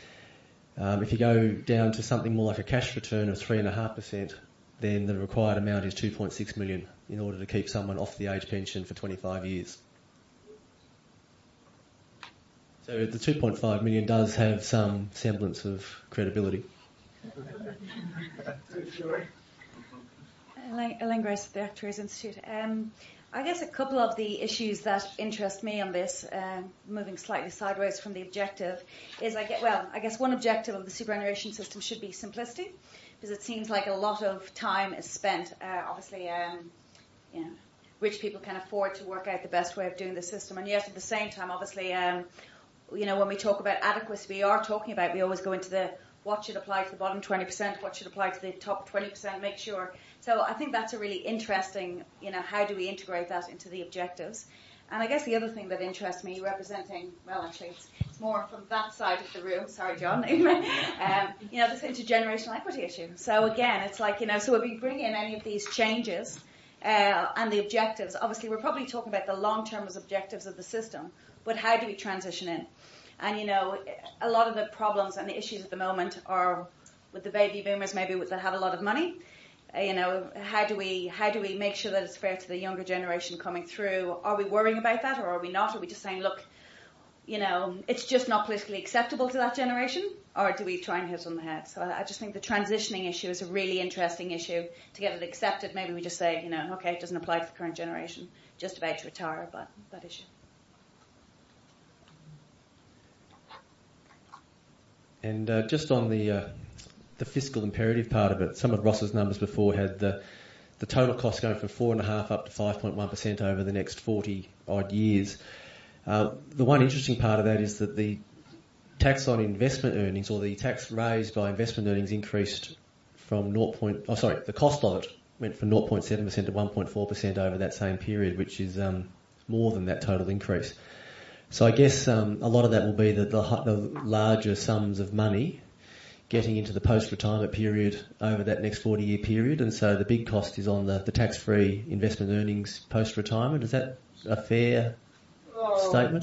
Um, if you go down to something more like a cash return of three point five percent, then the required amount is two point six million in order to keep someone off the age pension for twenty-five years. So the two point five million does have some semblance of credibility. Elaine, Elaine Grace at the Actuaries Institute. Um, I guess a couple of the issues that interest me on this, uh, moving slightly sideways from the objective, is I get well. I guess one objective of the superannuation system should be simplicity, because it seems like a lot of time is spent, uh, obviously, um, you know, rich people can afford to work out the best way of doing the system. And yet at the same time, obviously, um, you know, when we talk about adequacy, we are talking about, we always go into the what should apply to the bottom twenty percent, what should apply to the top twenty percent, make sure. So I think that's a really interesting, you know, how do we integrate that into the objectives? And I guess the other thing that interests me, representing, well, actually, it's, it's more from that side of the room. Sorry, John. um, you know, this intergenerational equity issue. So again, it's like, you know, so if we bring in any of these changes uh, and the objectives, obviously we're probably talking about the long-term as objectives of the system, but how do we transition in? And, you know, a lot of the problems and the issues at the moment are with the baby boomers, maybe that have a lot of money. Uh, you know, how do we how do we make sure that it's fair to the younger generation coming through? Are we worrying about that, or are we not? Are we just saying, look, you know, it's just not politically acceptable to that generation, or do we try and hit it on the head? So I, I just think the transitioning issue is a really interesting issue. To get it accepted, maybe we just say, you know, okay, it doesn't apply to the current generation, just about to retire, but that issue. And uh, just on the uh, the fiscal imperative part of it, some of Ross's numbers before had the the total cost going from four and a half up to five point one percent over the next forty odd years. Uh, the one interesting part of that is that the tax on investment earnings, or the tax raised by investment earnings, increased from zero. Oh, sorry, the cost of it went from zero point seven percent to one point four percent over that same period, which is um, more than that total increase. So I guess um, a lot of that will be the, the, the larger sums of money getting into the post-retirement period over that next forty-year period, and so the big cost is on the, the tax-free investment earnings post-retirement. Is that a fair oh. statement?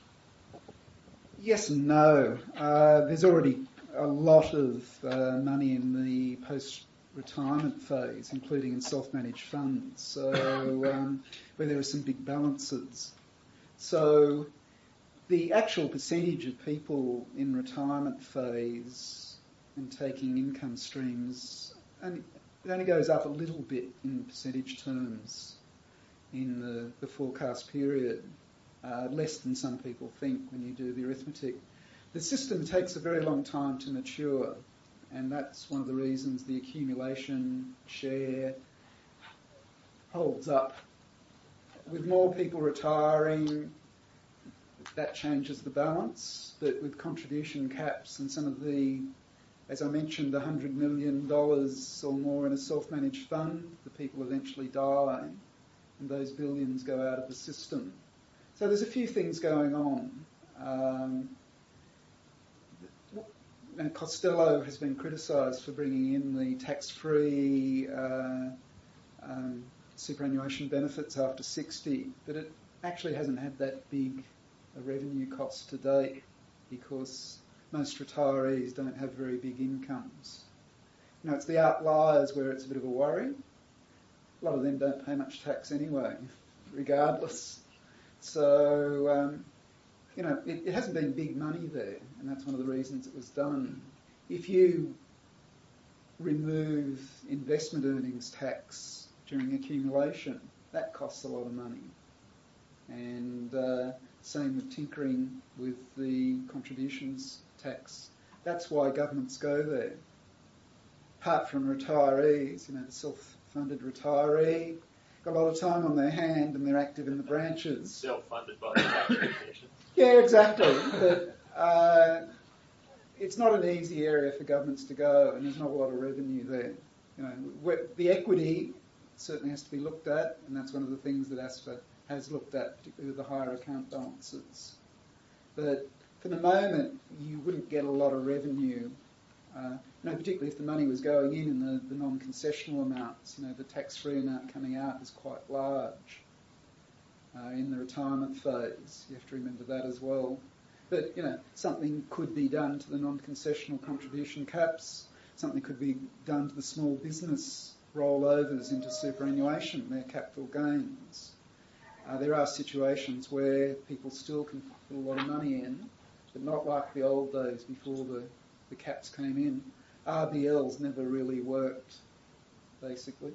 Yes and no. Uh, there's already a lot of uh, money in the post-retirement phase, including in self-managed funds, so um, where there are some big balances. So the actual percentage of people in retirement phase and taking income streams, and it only goes up a little bit in percentage terms in the, the forecast period, uh, less than some people think when you do the arithmetic. The system takes a very long time to mature, and that's one of the reasons the accumulation share holds up. With more people retiring, that changes the balance, but with contribution caps and some of the, as I mentioned, one hundred million dollars or more in a self-managed fund, the people eventually die and those billions go out of the system. So there's a few things going on. Um, and Costello has been criticised for bringing in the tax-free uh, um, superannuation benefits after sixty, but it actually hasn't had that big a revenue cost to date because most retirees don't have very big incomes. You know, it's the outliers where it's a bit of a worry. A lot of them don't pay much tax anyway, regardless. So, um, you know, it, it hasn't been big money there, and that's one of the reasons it was done. If you remove investment earnings tax during accumulation, that costs a lot of money. And uh, same with tinkering with the contributions tax. That's why governments go there. Apart from retirees, you know, the self-funded retiree, got a lot of time on their hand and they're active in the branches. Self-funded by the tax concessions. Yeah, exactly. But uh, it's not an easy area for governments to go, and there's not a lot of revenue there. You know, the equity certainly has to be looked at, and that's one of the things that ASFA has looked at, particularly with the higher account balances. But for the moment, you wouldn't get a lot of revenue, uh, you know, particularly if the money was going in in the, the non-concessional amounts. You know, the tax-free amount coming out is quite large uh, in the retirement phase. You have to remember that as well. But, you know, something could be done to the non-concessional contribution caps. Something could be done to the small business rollovers into superannuation, their capital gains. Uh, there are situations where people still can put a lot of money in, but not like the old days before the, the caps came in. R B Ls never really worked, basically.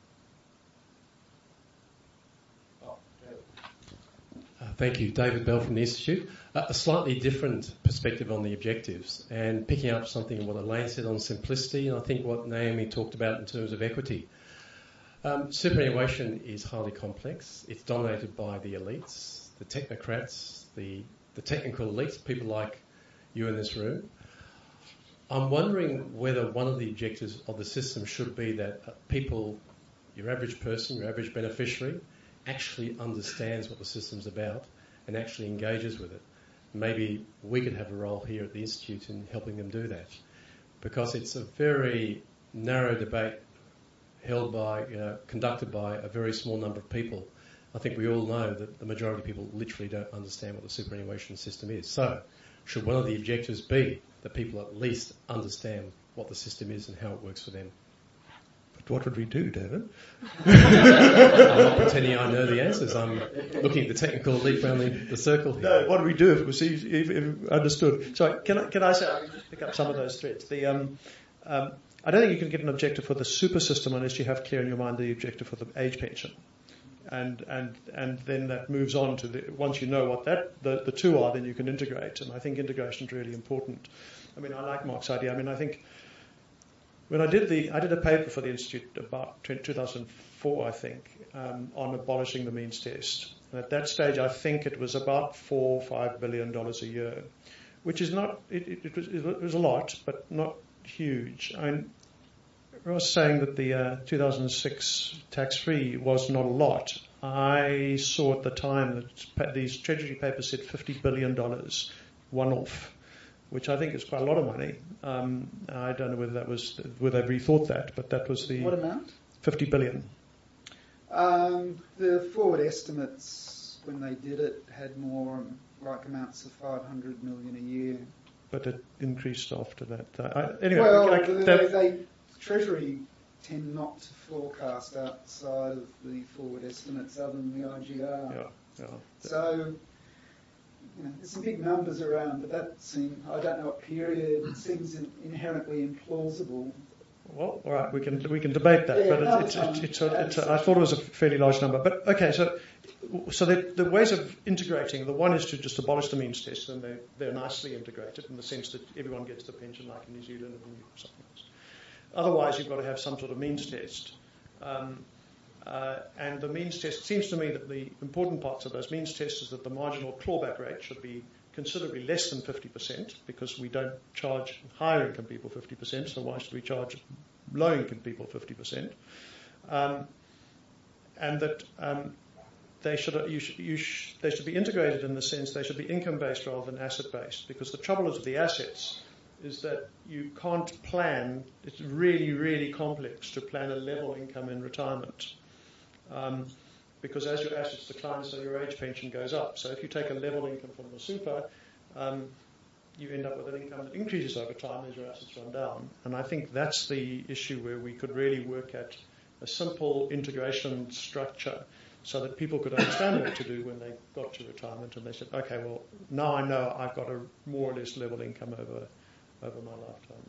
Oh, uh, thank you. David Bell from the Institute. Uh, a slightly different perspective on the objectives, and picking up something what Elaine said on simplicity, and I think what Naomi talked about in terms of equity. Um, superannuation is highly complex. It's dominated by the elites, the technocrats, the, the technical elites, people like you in this room. I'm wondering whether one of the objectives of the system should be that uh, people, your average person, your average beneficiary, actually understands what the system's about and actually engages with it. Maybe we could have a role here at the Institute in helping them do that, because it's a very narrow debate held by, you know, conducted by a very small number of people. I think we all know that the majority of people literally don't understand what the superannuation system is. So, should one of the objectives be that people at least understand what the system is and how it works for them? But what would we do, David? I'm not pretending I know the answers. I'm looking at the technical elite around the, the circle here. No, what do we do if it was easy, if, if understood? So can I, can I say, I can just pick up some of those threads. The, um, um, I don't think you can get an objective for the super system unless you have clear in your mind the objective for the age pension. And, and, and then that moves on to the, once you know what that, the, the two are, then you can integrate. And I think integration is really important. I mean, I like Mark's idea. I mean, I think when I did the, I did a paper for the Institute about two thousand four, I think, um, on abolishing the means test. And at that stage, I think it was about four or five billion dollars a year, which is not, it, it, it, was, it was a lot, but not huge. I mean, Ross saying that the uh, two thousand six tax-free was not a lot. I saw at the time that these Treasury papers said fifty billion dollars one-off, which I think is quite a lot of money. Um, I don't know whether that was whether they rethought that, but that was the what amount? fifty billion. Um, the forward estimates when they did it had more like amounts of five hundred million a year. But it increased after that. Uh, I, anyway, well, I, they, that, they Treasury tend not to forecast outside of the forward estimates other than the I G R. Yeah, yeah. So, you know, there's some big numbers around, but that seems, I don't know what period, it seems in, inherently implausible. Well, all right, we can we can debate that, yeah, but no, it's, it's, it's, it's, a, it's a, I thought it was a fairly large number. But okay, so so the, the ways of integrating, the one is to just abolish the means test, and they're, they're nicely integrated in the sense that everyone gets the pension like in New Zealand or something else. Otherwise, you've got to have some sort of means test. Um, uh, and the means test, it seems to me that the important parts of those means tests is that the marginal clawback rate should be considerably less than fifty percent, because we don't charge higher income people fifty percent, so why should we charge low income people fifty percent? Um, and that um, they should, you should, you sh- they should be integrated in the sense they should be income based rather than asset based, because the trouble is with the assets is that you can't plan. It's really, really complex to plan a level income in retirement. Um, because as your assets decline, so your age pension goes up. So if you take a level income from the super, um, you end up with an income that increases over time as your assets run down. And I think that's the issue where we could really work at a simple integration structure so that people could understand what to do when they got to retirement and they said, okay, well, now I know I've got a more or less level income over over my lifetime.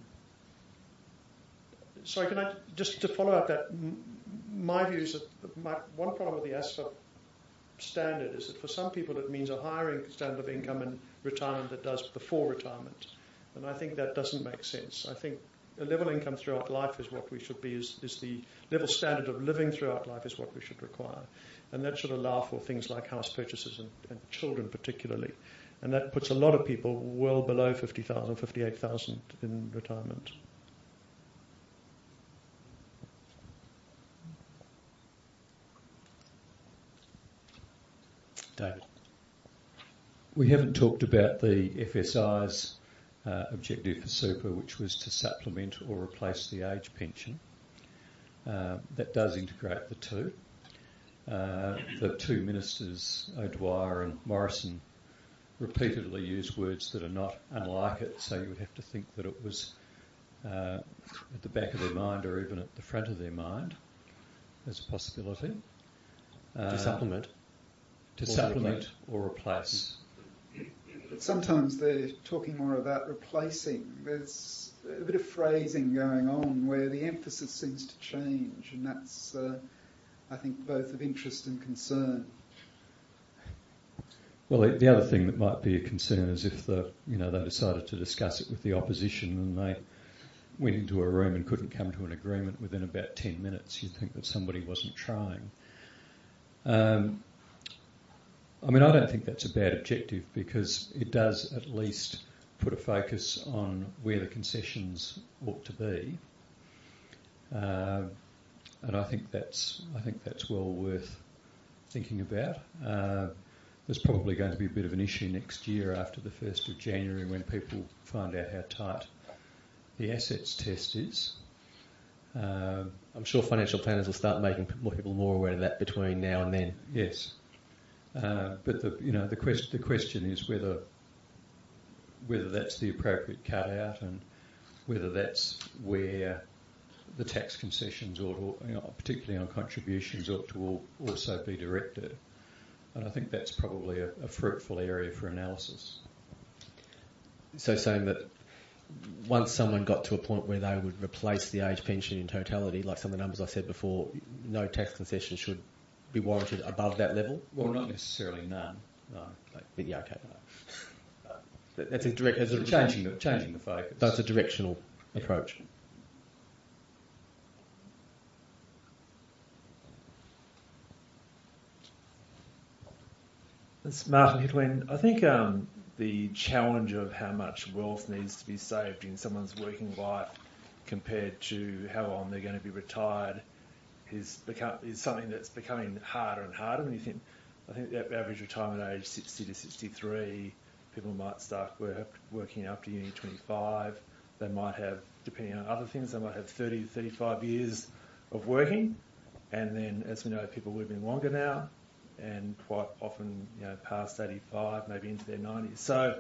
Sorry, can I just to follow up that? M- my view is that my, one problem with the A S F A standard is that for some people it means a higher standard of income in retirement that does before retirement, and I think that doesn't make sense. I think a level income throughout life is what we should be. Is, is the level standard of living throughout life is what we should require, and that should allow for things like house purchases and, and children particularly. And that puts a lot of people well below fifty thousand, fifty-eight thousand in retirement. David. We haven't talked about the F S I's uh, objective for super, which was to supplement or replace the age pension. Uh, that does integrate the two. Uh, the two ministers, O'Dwyer and Morrison, repeatedly use words that are not unlike it, so you would have to think that it was uh, at the back of their mind or even at the front of their mind as a possibility. Uh, to supplement. To or supplement or replace. But sometimes they're talking more about replacing. There's a bit of phrasing going on where the emphasis seems to change, and that's, uh, I think, both of interest and concern. Well, the other thing that might be a concern is if the, you know, they decided to discuss it with the opposition and they went into a room and couldn't come to an agreement within about ten minutes, you'd think that somebody wasn't trying. Um, I mean, I don't think that's a bad objective because it does at least put a focus on where the concessions ought to be, uh, and I think that's I think that's well worth thinking about. Uh, there's probably going to be a bit of an issue next year after the first of January when people find out how tight the assets test is. Uh, I'm sure financial planners will start making more people more aware of that between now and then. Yes, uh, but the you know the quest the question is whether whether that's the appropriate cutout and whether that's where the tax concessions ought to, you know, particularly on contributions, ought to all also be directed. And I think that's probably a, a fruitful area for analysis. So saying that once someone got to a point where they would replace the age pension in totality, like some of the numbers I said before, no tax concession should be warranted above that level? Well, not necessarily none, no. But yeah, okay. That's a direct, that's a, changing the changing the focus. That's a directional yeah. approach. It's Martin Hitwin. I think um, the challenge of how much wealth needs to be saved in someone's working life compared to how long they're going to be retired is become is something that's becoming harder and harder. When you think, I think the average retirement age sixty to sixty-three. People might start work, working after uni twenty-five. They might have, depending on other things, they might have thirty to thirty-five years of working. And then, as we know, people are living longer now and quite often, you know, past eighty-five, maybe into their nineties. So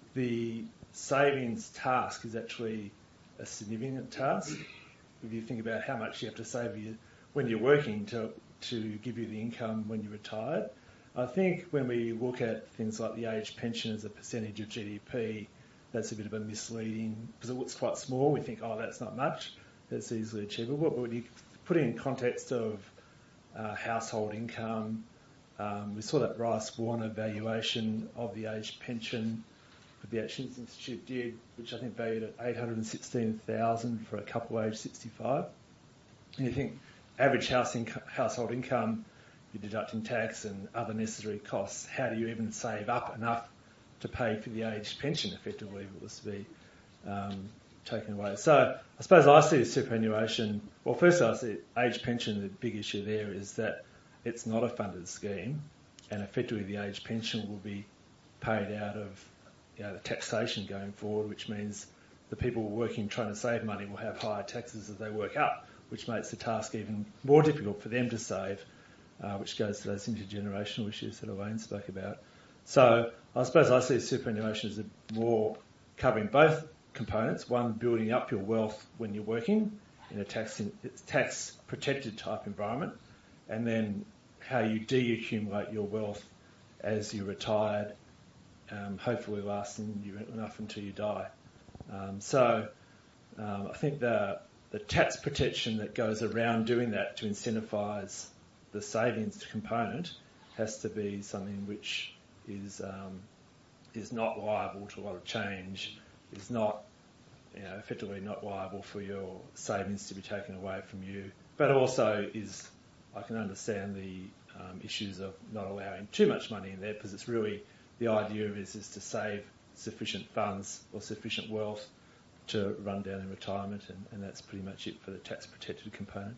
the savings task is actually a significant task. If you think about how much you have to save you when you're working to, to give you the income when you're retired, I think when we look at things like the age pension as a percentage of G D P, that's a bit of a misleading, because it looks quite small. We think, oh, that's not much, that's easily achievable. But when you put it in context of uh, household income, um, we saw that Rice Warner valuation of the age pension that the Actions Institute did, which I think valued at eight hundred sixteen thousand dollars for a couple aged sixty-five. And you think average house inco- household income, you're deducting tax and other necessary costs, how do you even save up enough to pay for the aged pension effectively if it was to be um, taken away? So I suppose I see superannuation, well, first I see age pension, the big issue there is that it's not a funded scheme and effectively the age pension will be paid out of, you know, the taxation going forward, which means the people working trying to save money will have higher taxes as they work up, which makes the task even more difficult for them to save. Uh, which goes to those intergenerational issues that Elaine spoke about. So I suppose I see superannuation as a more covering both components, one building up your wealth when you're working in a tax in, tax protected type environment, and then how you de-accumulate your wealth as you're retired, um, hopefully lasting you enough until you die. Um, so um, I think the, the tax protection that goes around doing that to incentivise the savings component has to be something which is um, is not liable to a lot of change, is not, you know, effectively not liable for your savings to be taken away from you, but also is, I can understand the um, issues of not allowing too much money in there, because it's really, the idea is, is to save sufficient funds or sufficient wealth to run down in retirement, and, and that's pretty much it for the tax protected component.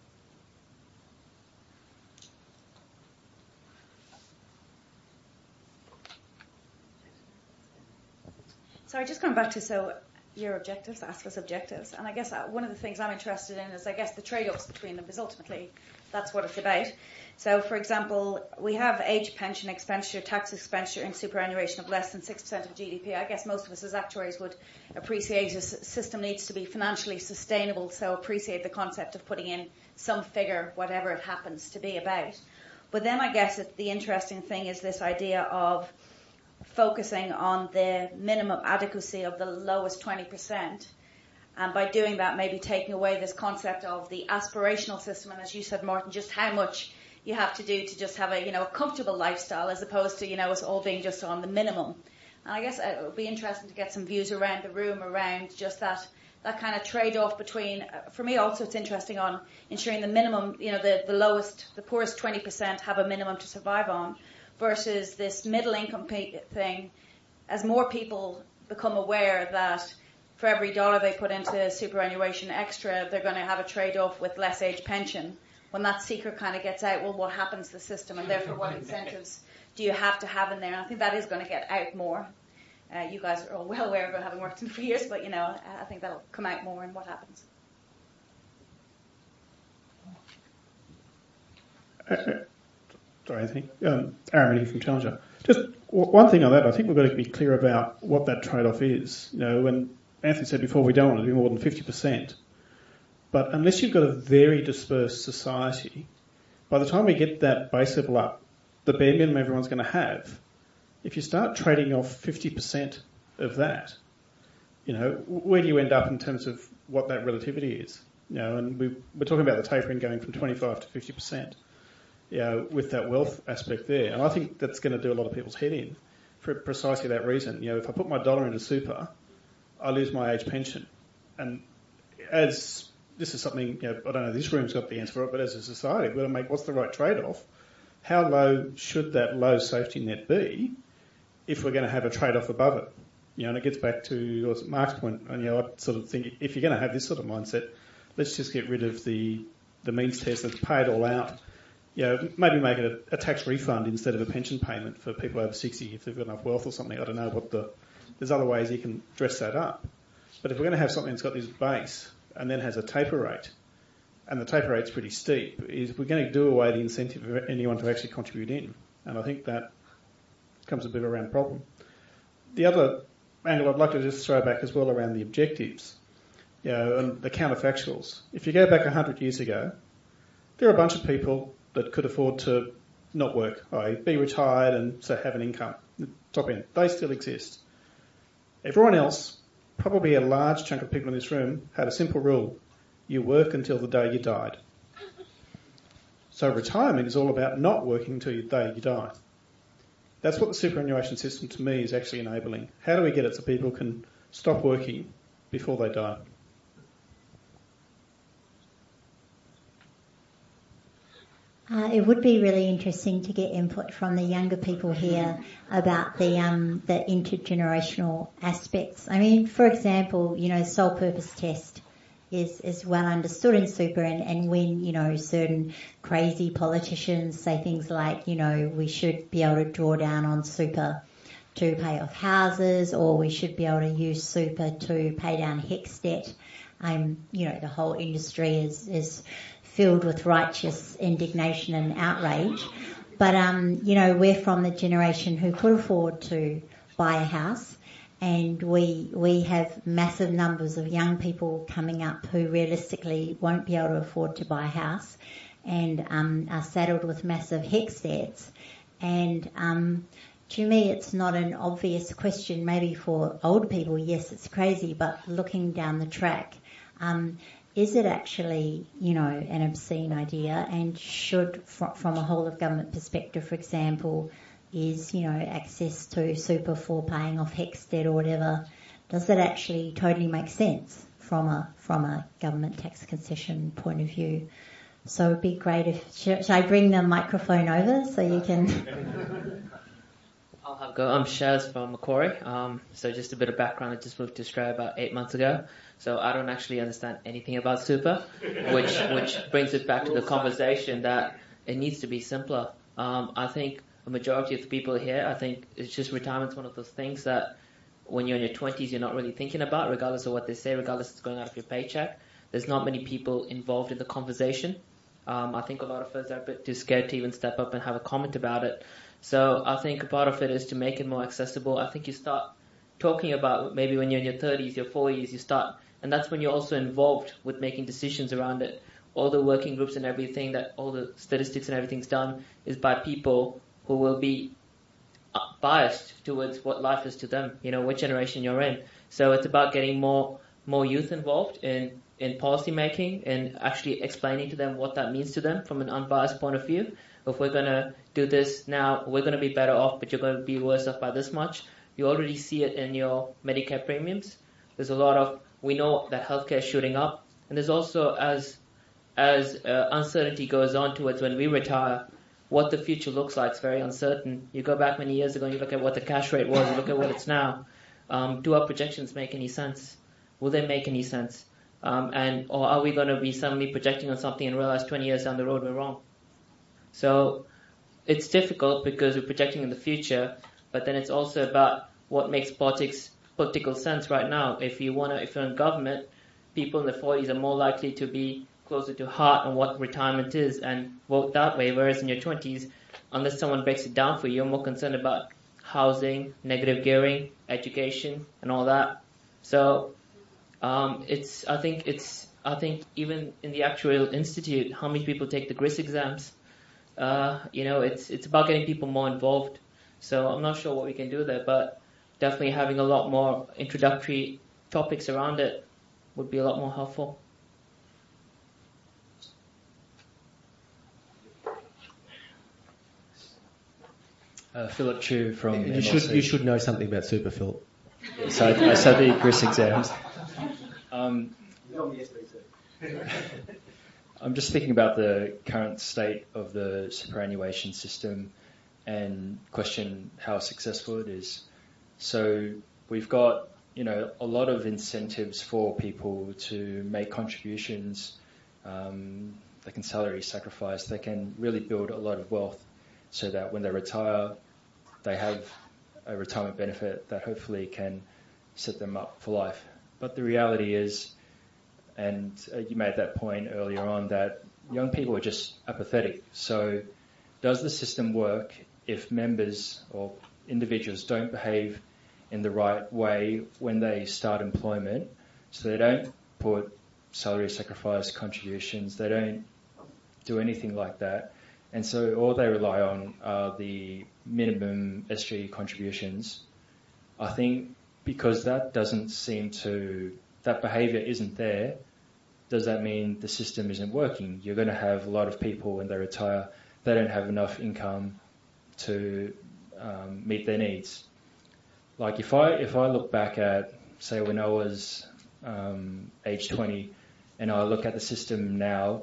Sorry, just coming back to so your objectives, ASFA's objectives, and I guess one of the things I'm interested in is, I guess, the trade-offs between them, because ultimately that's what it's about. So, for example, we have age pension expenditure, tax expenditure, and superannuation of less than six percent of G D P. I guess most of us as actuaries would appreciate a system needs to be financially sustainable, so appreciate the concept of putting in some figure, whatever it happens to be about. But then I guess it, the interesting thing is this idea of focusing on the minimum adequacy of the lowest twenty percent, and by doing that maybe taking away this concept of the aspirational system, and as you said, Martin, just how much you have to do to just have a, you know, a comfortable lifestyle, as opposed to, you know, us all being just on the minimum. And I guess it would be interesting to get some views around the room around just that that kind of trade-off between, uh, for me also it's interesting on ensuring the minimum, you know, the, the lowest, the poorest twenty percent have a minimum to survive on, versus this middle income thing. As more people become aware that for every dollar they put into superannuation extra, they're going to have a trade-off with less age pension. When that secret kind of gets out, well, what happens to the system, and therefore what incentives do you have to have in there? And I think that is going to get out more. Uh, you guys are all well aware of it, having worked in it for years, but, you know, I think that'll come out more in what happens. Uh, sorry, Anthony. Um, Aaron Minnie from Challenger. Just w- one thing on that, I think we've got to be clear about what that trade-off is. You know, when Anthony said before, we don't want it to be more than fifty percent. But unless you've got a very dispersed society, by the time we get that base level up, the bare minimum everyone's going to have, if you start trading off fifty percent of that, you know, where do you end up in terms of what that relativity is? You know, and we, we're talking about the tapering going from twenty-five to fifty percent, you know, with that wealth aspect there. And I think that's going to do a lot of people's head in for precisely that reason. You know, if I put my dollar into super, I lose my age pension. And as this is something, you know, I don't know, this room's got the answer for it, but as a society, we've got to make what's the right trade-off? How low should that low safety net be if we're going to have a trade-off above it? You know, and it gets back to Mark's point, and, you know, I sort of think if you're going to have this sort of mindset, let's just get rid of the, the means test, let's pay it all out. You know, maybe make it a, a tax refund instead of a pension payment for people over sixty if they've got enough wealth or something. I don't know what the, there's other ways you can dress that up. But if we're going to have something that's got this base and then has a taper rate, and the taper rate's pretty steep, is we're going to do away the incentive of anyone to actually contribute in. And I think that becomes a bit of a round problem. The other angle I'd like to just throw back as well around the objectives, you know, and the counterfactuals. If you go back one hundred years ago, there are a bunch of people that could afford to not work, that is be retired and so have an income, top end. They still exist. Everyone else, probably a large chunk of people in this room, had a simple rule. You work until the day you died. So retirement is all about not working until the day you die. That's what the superannuation system to me is actually enabling. How do we get it so people can stop working before they die? Uh, it would be really interesting to get input from the younger people here about the um, the intergenerational aspects. I mean, for example, you know, sole purpose test is, is well understood in super, and, and when, you know, certain crazy politicians say things like, you know, we should be able to draw down on super to pay off houses, or we should be able to use super to pay down HECS debt. Um, you know, the whole industry is, is filled with righteous indignation and outrage. But, um, you know, we're from the generation who could afford to buy a house, and we we have massive numbers of young people coming up who realistically won't be able to afford to buy a house and um, are saddled with massive HECS debts. And um, to me, it's not an obvious question. Maybe for older people, yes, it's crazy, but looking down the track, um, is it actually, you know, an obscene idea? And should, from a whole of government perspective, for example, is, you know, access to super for paying off HECS debt or whatever, does that actually totally make sense from a from a government tax concession point of view? So it'd be great if, should, should I bring the microphone over so you can... I'll have a go. I'm Shaz from Macquarie. Um, so just a bit of background. I just moved to Australia about eight months ago. So I don't actually understand anything about super, which which brings it back to the conversation that it needs to be simpler. Um, I think a majority of the people here, I think it's just retirement's one of those things that when you're in your twenties, you're not really thinking about, regardless of what they say, regardless of what's going out of your paycheck. There's not many people involved in the conversation. Um, I think a lot of us are a bit too scared to even step up and have a comment about it. So I think a part of it is to make it more accessible. I think you start talking about maybe when you're in your thirties, your forties, you start, and that's when you're also involved with making decisions around it. All the working groups and everything, that all the statistics and everything's done is by people who will be biased towards what life is to them, you know, what generation you're in. So it's about getting more more youth involved in, in policy making and actually explaining to them what that means to them from an unbiased point of view. If we're going to do this now, we're going to be better off, but you're going to be worse off by this much. You already see it in your Medicare premiums. There's a lot of, we know that healthcare is shooting up. And there's also, as as uh, uncertainty goes on towards when we retire, what the future looks like is very uncertain. You go back many years ago and you look at what the cash rate was, you look at what it's now. Um, do our projections make any sense? Will they make any sense? Um, and or are we going to be suddenly projecting on something and realize twenty years down the road we're wrong? So it's difficult because we're projecting in the future, but then it's also about what makes politics political sense right now. If you want to, if you're in government, people in the forties are more likely to be closer to heart on what retirement is and vote that way, whereas in your twenties, unless someone breaks it down for you, you're more concerned about housing, negative gearing, education, and all that. So um, it's, I think it's, I think even in the actual institute, how many people take the GRIS exams? Uh, you know, it's it's about getting people more involved. So I'm not sure what we can do there, but definitely having a lot more introductory topics around it would be a lot more helpful. Uh, Philip Chu from you M L C. should you should know something about super, Philip. So I study GRIS exams. Um, I'm just thinking about the current state of the superannuation system and question how successful it is. So we've got, you know, a lot of incentives for people to make contributions. Um, they can salary sacrifice. They can really build a lot of wealth so that when they retire, they have a retirement benefit that hopefully can set them up for life. But the reality is, and uh, you made that point earlier on, that young people are just apathetic. So does the system work if members or individuals don't behave in the right way when they start employment? So they don't put salary sacrifice contributions, they don't do anything like that. And so all they rely on are the minimum S G contributions. I think because that doesn't seem to, that behaviour isn't there, does that mean the system isn't working? You're going to have a lot of people when they retire, they don't have enough income to um, meet their needs. Like if I if I look back at, say, when I was um, age twenty, and I look at the system now,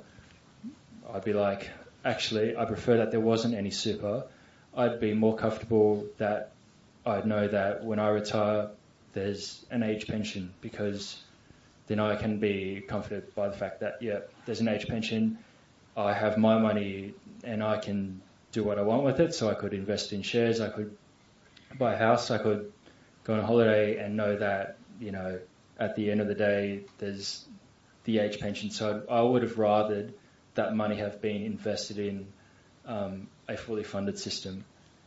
I'd be like, actually, I prefer that there wasn't any super. I'd be more comfortable that I'd know that when I retire, there's an age pension, because then I can be comforted by the fact that, yeah, there's an age pension, I have my money and I can do what I want with it. So I could invest in shares, I could buy a house, I could go on a holiday and know that, you know, at the end of the day, there's the age pension. So I would have rathered that money have been invested in um, a fully funded system.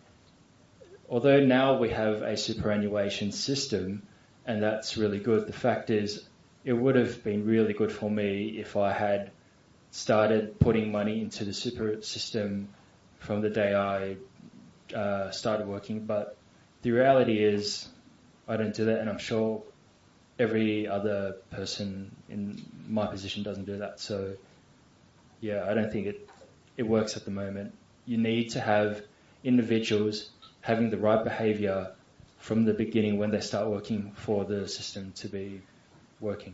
Although now we have a superannuation system, and that's really good, the fact is it would have been really good for me if I had started putting money into the super system from the day I uh, started working. But the reality is I don't do that, and I'm sure every other person in my position doesn't do that. So yeah, I don't think it, it works at the moment. You need to have individuals having the right behaviour from the beginning when they start working for the system to be working.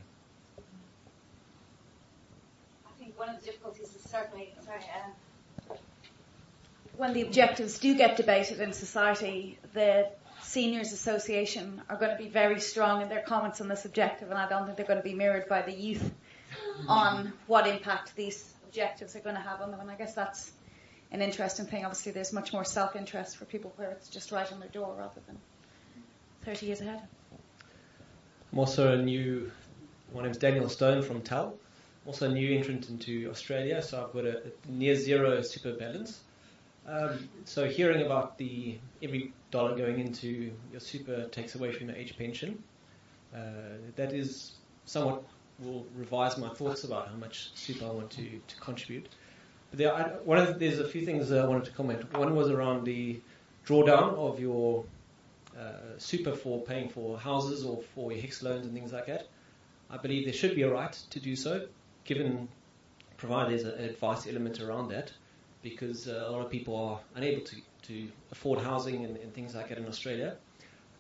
I think one of the difficulties is certainly, sorry, um, when the objectives do get debated in society, the Seniors Association are going to be very strong in their comments on this objective, and I don't think they're going to be mirrored by the youth on what impact these objectives are going to have on them. And I guess that's an interesting thing. Obviously, there's much more self-interest for people where it's just right on their door rather than thirty years ahead. I'm also a new, my name's Daniel Stone from T A L. I'm also a new entrant into Australia, so I've got a, a near zero super balance. Um, so hearing about the every dollar going into your super takes away from your age pension, uh, that is somewhat will revise my thoughts about how much super I want to, to contribute. But there, I, one of the, there's a few things I wanted to comment. One was around the drawdown of your uh, super for paying for houses or for your HICS loans and things like that. I believe there should be a right to do so, given provided there's an advice element around that, because uh, a lot of people are unable to, to afford housing and, and things like that in Australia.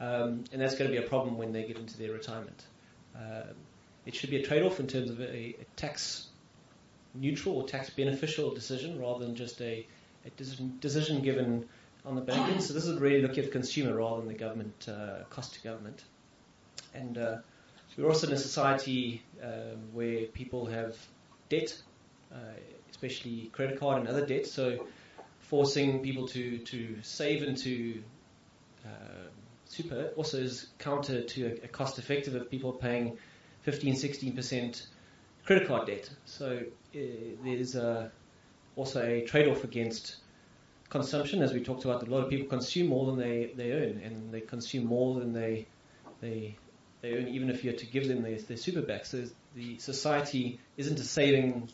um, and that's going to be a problem when they get into their retirement. Um, it should be a trade-off in terms of a, a tax neutral or tax beneficial decision rather than just a, a decision, decision given on the back end. So this is really looking at the consumer rather than the government uh, cost to government. And uh, we're also in a society um, where people have debt, uh, especially credit card and other debt. So forcing people to, to save into uh, super also is counter to a, a cost effective of people paying fifteen, sixteen percent credit card debt. So uh, there's uh, also a trade-off against consumption, as we talked about. A lot of people consume more than they, they earn, and they consume more than they they they earn, even if you had to give them their, their super back. So the society isn't a saving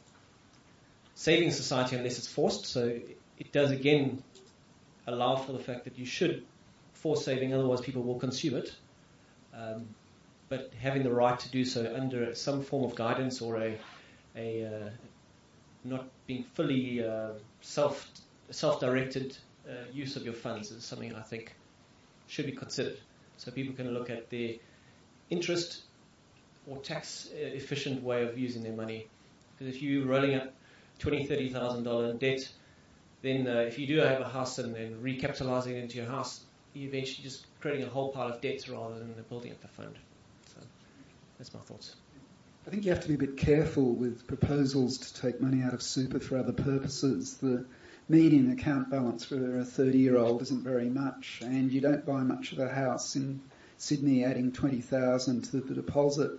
saving society unless it's forced. So it does again allow for the fact that you should force saving, otherwise people will consume it. Um, but having the right to do so under some form of guidance or a, a uh, not being fully uh, self self-directed uh, use of your funds is something I think should be considered. So people can look at their interest or tax efficient way of using their money. Because if you're rolling up twenty thousand dollars, thirty thousand dollars in debt, then uh, if you do have a house and then recapitalizing it into your house, you're eventually just creating a whole pile of debts rather than building up the fund. So that's my thoughts. I think you have to be a bit careful with proposals to take money out of super for other purposes. The median account balance for a thirty-year-old isn't very much, and you don't buy much of a house in Sydney adding twenty thousand dollars to the deposit.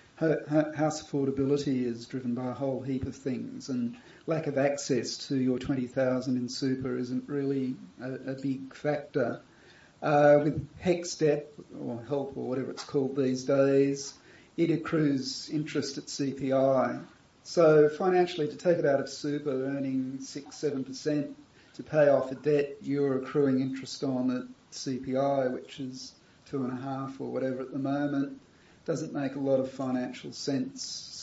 House affordability is driven by a whole heap of things, and lack of access to your twenty thousand dollars in super isn't really a, a big factor. Uh, with HEX debt, or HELP, or whatever it's called these days, it accrues interest at C P I. So financially, to take it out of super, earning six, seven percent to pay off a debt you're accruing interest on at C P I, which is two and a half or whatever at the moment, doesn't make a lot of financial sense.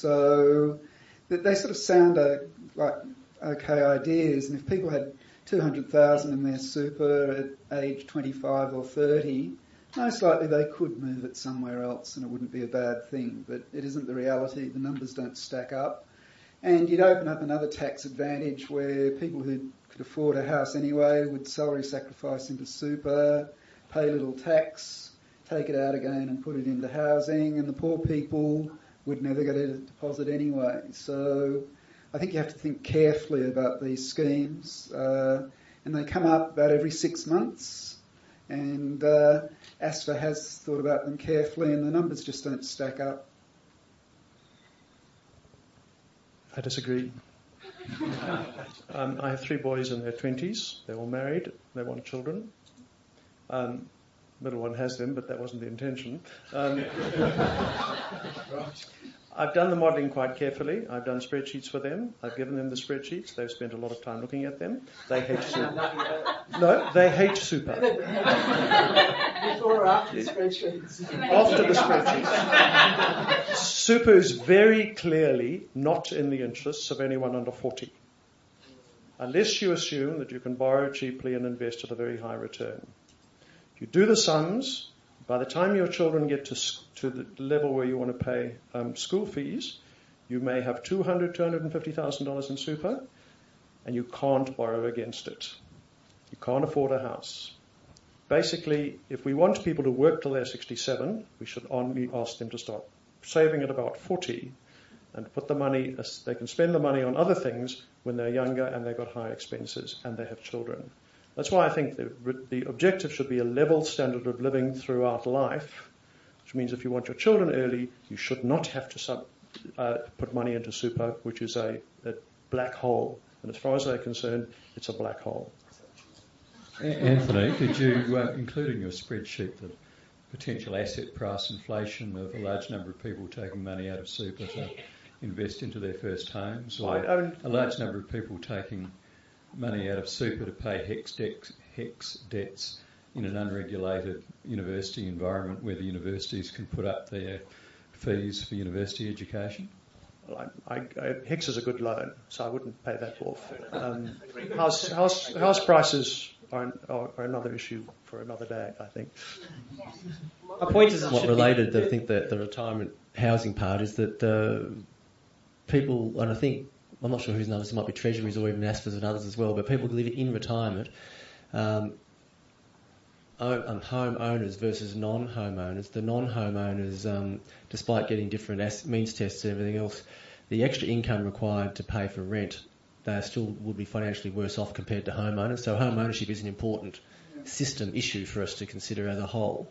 So they sort of sound uh, like okay ideas, and if people had two hundred thousand in their super at age twenty-five or thirty, most likely they could move it somewhere else and it wouldn't be a bad thing, but it isn't the reality. The numbers don't stack up. And you'd open up another tax advantage where people who could afford a house anyway would salary sacrifice into super, pay little tax, take it out again and put it into housing, and the poor people would never get a deposit anyway. So I think you have to think carefully about these schemes, uh, and they come up about every six months, and uh, ASFA has thought about them carefully, and the numbers just don't stack up. I disagree. um, I have three boys in their twenties. They're all married. They want children. Um, middle one has them, but that wasn't the intention. Um, I've done the modelling quite carefully. I've done spreadsheets for them. I've given them the spreadsheets. They've spent a lot of time looking at them. They hate super. No, they hate super. Before or after the spreadsheets? After the spreadsheets. Super is very clearly not in the interests of anyone under forty. Unless you assume that you can borrow cheaply and invest at a very high return. If you do the sums, by the time your children get to to the level where you want to pay um, school fees, you may have two hundred thousand dollars, two hundred fifty thousand dollars in super, and you can't borrow against it. You can't afford a house. Basically, if we want people to work till they're sixty-seven, we should only ask them to start saving at about forty and put the money, they can spend the money on other things when they're younger and they've got high expenses and they have children. That's why I think the, the objective should be a level standard of living throughout life, which means if you want your children early, you should not have to sub, uh, put money into super, which is a, a black hole. And as far as they're concerned, it's a black hole. Anthony, did you uh, include in your spreadsheet the potential asset price inflation of a large number of people taking money out of super to invest into their first homes, or I, I mean, a large number of people taking money out of super to pay HEX, dex, HEX debts in an unregulated university environment where the universities can put up their fees for university education? Well, I, I, I, HEX is a good loan, so I wouldn't pay that off. Um, house, house, house prices are, are, are another issue for another day, I think. My point is, what related, I think that the retirement housing part is that uh, people, and I think, I'm not sure whose numbers, it might be Treasuries or even ASFA's and others as well, but people live in retirement, um, own, home owners versus non-home owners. The non-home owners, um, despite getting different as- means tests and everything else, the extra income required to pay for rent, they still would be financially worse off compared to home owners. So home ownership is an important system issue for us to consider as a whole.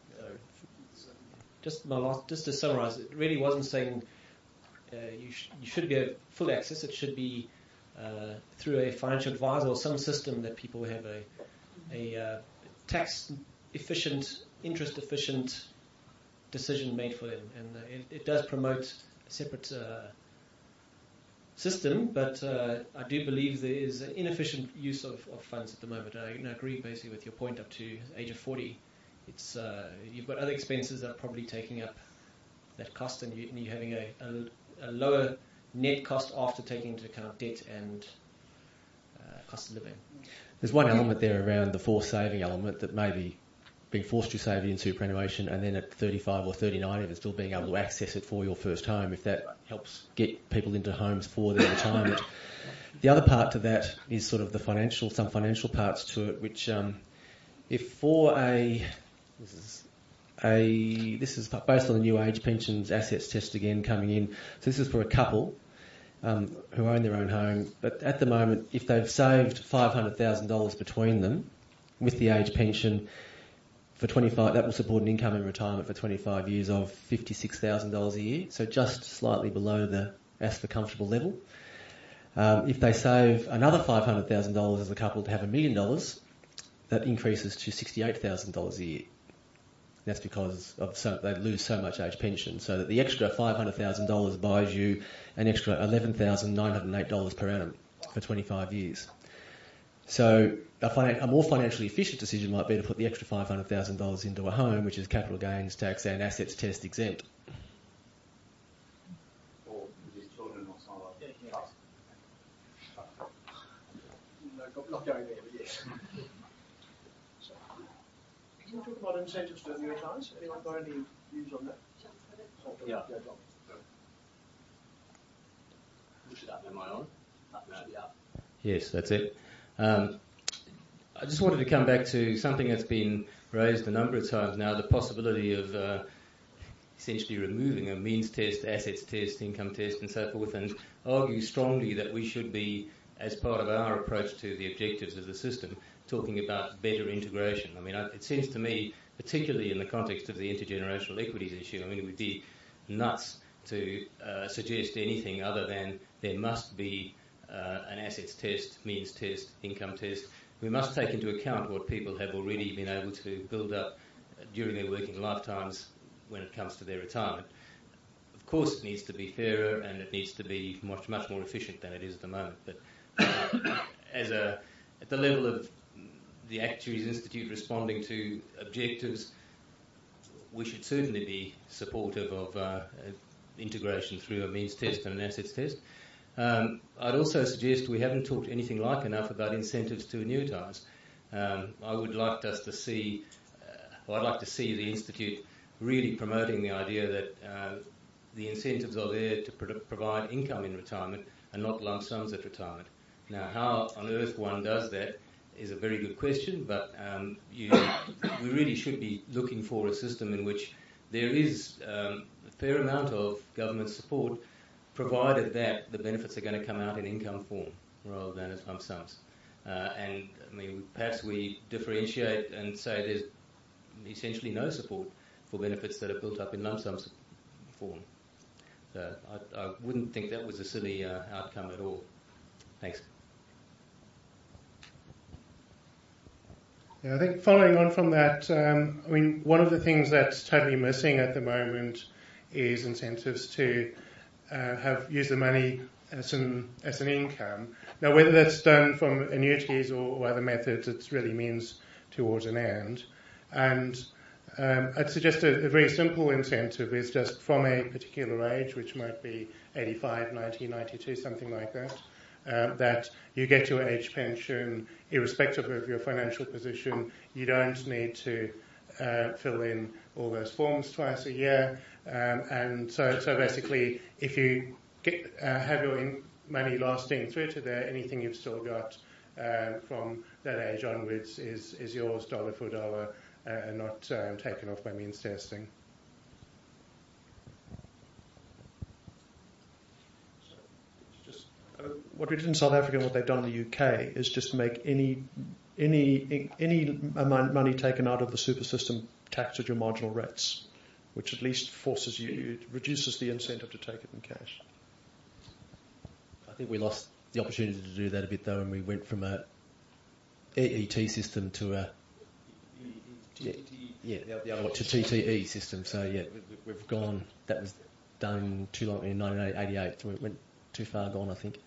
Just my last, just to summarise, it really wasn't saying uh, you, sh- you should get full access. It should be uh, through a financial advisor or some system that people have a a uh, tax efficient, interest efficient decision made for them, and uh, it, it does promote a separate uh, system. But uh, I do believe there is an inefficient use of, of funds at the moment. I, I agree basically with your point. Up to age of forty. It's uh, you've got other expenses that are probably taking up that cost, and, you, and you're having a, a, a lower net cost after taking into account debt and uh, cost of living. There's one element there around the forced saving element that maybe being forced to save it in superannuation, and then at thirty-five or thirty-nine even still being able to access it for your first home, if that helps get people into homes for their retirement. The other part to that is sort of the financial, some financial parts to it, which um, if for a This is a this is based on the new age pensions assets test again coming in. So this is for a couple um, who own their own home, but at the moment, if they've saved five hundred thousand dollars between them with the age pension for twenty-five, that will support an income in retirement for twenty-five years of fifty-six thousand dollars a year, so just slightly below the ASFA comfortable level. Um, if they save another five hundred thousand dollars as a couple to have a million dollars, that increases to sixty-eight thousand dollars a year. That's because of so, they lose so much age pension, so that the extra five hundred thousand dollars buys you an extra eleven thousand nine hundred eight dollars per annum for twenty-five years. So a, finan- a more financially efficient decision might be to put the extra five hundred thousand dollars into a home, which is capital gains tax and assets test exempt. Or with his children or something like that. No, not going there, but yes. Can we talk about incentives to annuitise? Anyone got any views on that? Yeah. Push it up, am I on? Up, yeah. Yes, that's it. Um, I just wanted to come back to something that's been raised a number of times now, the possibility of uh, essentially removing a means test, assets test, income test and so forth, and argue strongly that we should be, as part of our approach to the objectives of the system, talking about better integration. I mean, it seems to me, particularly in the context of the intergenerational equities issue, I mean, it would be nuts to uh, suggest anything other than there must be uh, an assets test, means test, income test. We must take into account what people have already been able to build up during their working lifetimes when it comes to their retirement. Of course, it needs to be fairer and it needs to be much, much more efficient than it is at the moment. But uh, as a, at the level of the Actuaries Institute responding to objectives, we should certainly be supportive of uh, integration through a means test and an assets test. Um, I'd also suggest we haven't talked anything like enough about incentives to annuitise. Um, I would like us to see, uh, I'd like to see the Institute really promoting the idea that uh, the incentives are there to pro- provide income in retirement and not lump sums at retirement. Now, how on earth one does that is a very good question, but um, you, we really should be looking for a system in which there is um, a fair amount of government support, provided that the benefits are going to come out in income form rather than as lump sums. Uh, and I mean, perhaps we differentiate and say there's essentially no support for benefits that are built up in lump sum form. So I, I wouldn't think that was a silly uh, outcome at all. Thanks. Yeah, I think following on from that, um, I mean, one of the things that's totally missing at the moment is incentives to uh, have use the money as an as an income. Now, whether that's done from annuities or, or other methods, it really means towards an end. And um, I'd suggest a, a very simple incentive is just from a particular age, which might be eighty-five, ninety, ninety-two, something like that. uh, that you get your age pension irrespective of your financial position. You don't need to uh, fill in all those forms twice a year. Um, and so, so basically, if you get, uh, have your in money lasting through to there, anything you've still got uh, from that age onwards is, is yours dollar for dollar uh, and not um, taken off by means testing. What we did in South Africa and what they've done in the U K is just make any any any amount money taken out of the super system taxed at your marginal rates, which at least forces you, it reduces the incentive to take it in cash. I think we lost the opportunity to do that a bit though, when we went from a E E T system to a yeah, yeah the other one to T T E system. So yeah, we've gone. That was done too long in nineteen eighty-eight. So we went too far gone, I think.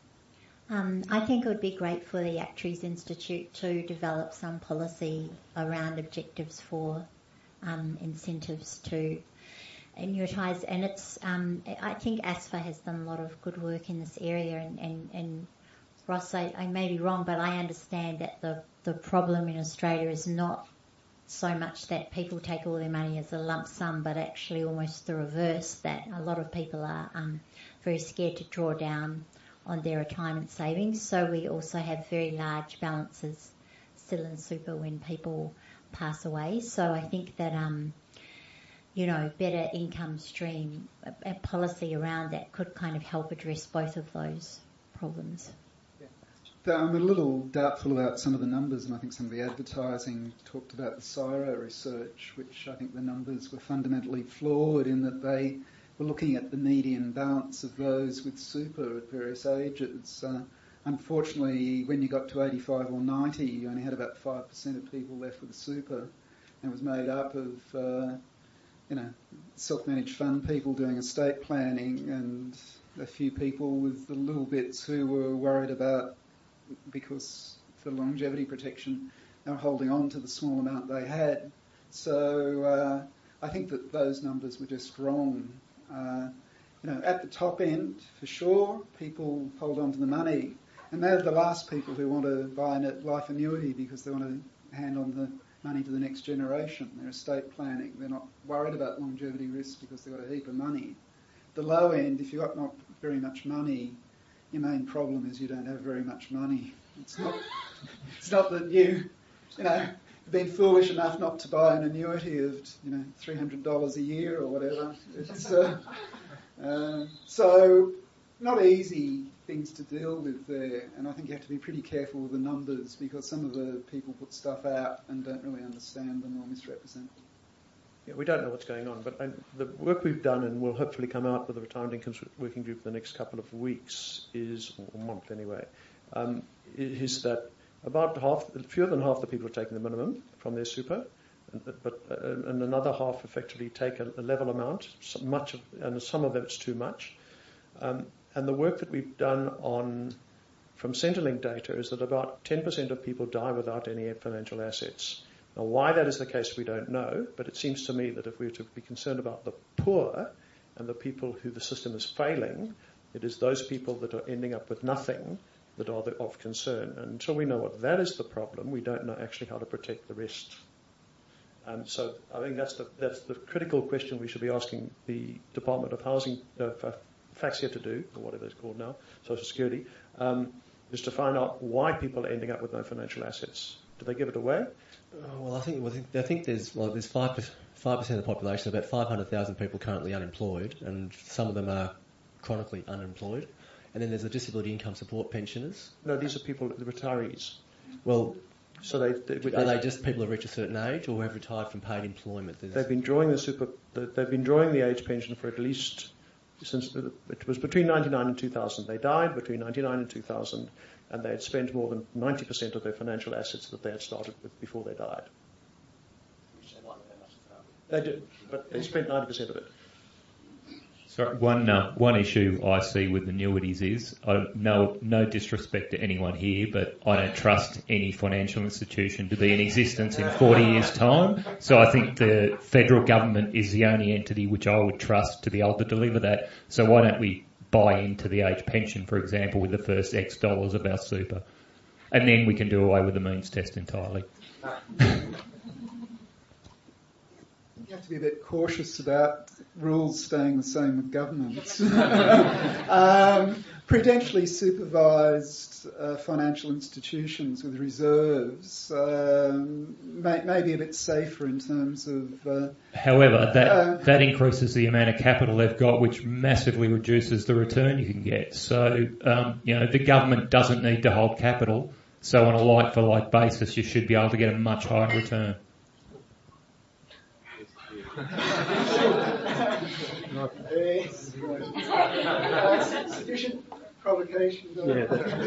Um, I think it would be great for the Actuaries Institute to develop some policy around objectives for um, incentives to annuitise. And it's, um, I think A S F A has done a lot of good work in this area. And, and, and Ross, I, I may be wrong, but I understand that the, the problem in Australia is not so much that people take all their money as a lump sum, but actually almost the reverse, that a lot of people are um, very scared to draw down on their retirement savings. So we also have very large balances still in super when people pass away. So I think that, um, you know, better income stream, a, a policy around that could kind of help address both of those problems. I'm a little doubtful about some of the numbers, and I think some of the advertising talked about the CSIRO research, which I think the numbers were fundamentally flawed in that they were looking at the median balance of those with super at various ages. Uh, unfortunately, when you got to eighty-five or ninety, you only had about five percent of people left with a super, and it was made up of, uh, you know, self-managed fund people doing estate planning and a few people with the little bits who were worried about, because for longevity protection, they were holding on to the small amount they had. So uh, I think that those numbers were just wrong. Uh, you know, at the top end, for sure, people hold on to the money, and they're the last people who want to buy a life annuity because they want to hand on the money to the next generation. They're estate planning. They're not worried about longevity risks because they've got a heap of money. The low end, if you've got not very much money, your main problem is you don't have very much money. It's not, it's not that you, you know, have been foolish enough not to buy an annuity of, you know, three hundred dollars a year or whatever. It's, uh, uh, so, not easy things to deal with there, and I think you have to be pretty careful with the numbers because some of the people put stuff out and don't really understand them or misrepresent them. Yeah, we don't know what's going on, but um, the work we've done and will hopefully come out with the Retirement Incomes Working Group in the next couple of weeks is, or month anyway, um, is that about half, fewer than half the people are taking the minimum from their super, and, but uh, and another half effectively take a, a level amount, much of, and some of them it's too much. Um, and the work that we've done on from Centrelink data is that about ten percent of people die without any financial assets. Now, why that is the case, we don't know, but it seems to me that if we were to be concerned about the poor and the people who the system is failing, it is those people that are ending up with nothing that are the, of concern. And until we know what that is the problem, we don't know actually how to protect the rest. And so I think that's the, that's the critical question we should be asking the Department of Housing, uh, Facts here to do, or whatever it's called now, Social Security, um, is to find out why people are ending up with no financial assets. Do they give it away? Oh, well, I think well, I think there's well, there's five five percent of the population, about five hundred thousand people currently unemployed, and some of them are chronically unemployed. And then there's the disability income support pensioners. No, these are people, the retirees. Well, so they, they are they just people who reach a certain age, or have retired from paid employment? There's they've been drawing the super. They've been drawing the age pension for at least since it was between ninety-nine and two thousand. They died between ninety-nine and two thousand. And they had spent more than ninety percent of their financial assets that they had started with before they died. They did, but they spent ninety percent of it. Sorry, one uh, one issue I see with annuities is, I, no no disrespect to anyone here, but I don't trust any financial institution to be in existence in forty years' time. So I think the federal government is the only entity which I would trust to be able to deliver that. So why don't we buy into the age pension, for example, with the first X dollars of our super. And then we can do away with the means test entirely. You have to be a bit cautious about rules staying the same with governments. um, prudentially supervised uh, financial institutions with reserves um, may, may be a bit safer in terms of... Uh, However, that, uh, that increases the amount of capital they've got, which massively reduces the return you can get. So, um, you know, the government doesn't need to hold capital, so on a like-for-like basis, you should be able to get a much higher return. Sufficient provocation. Yeah,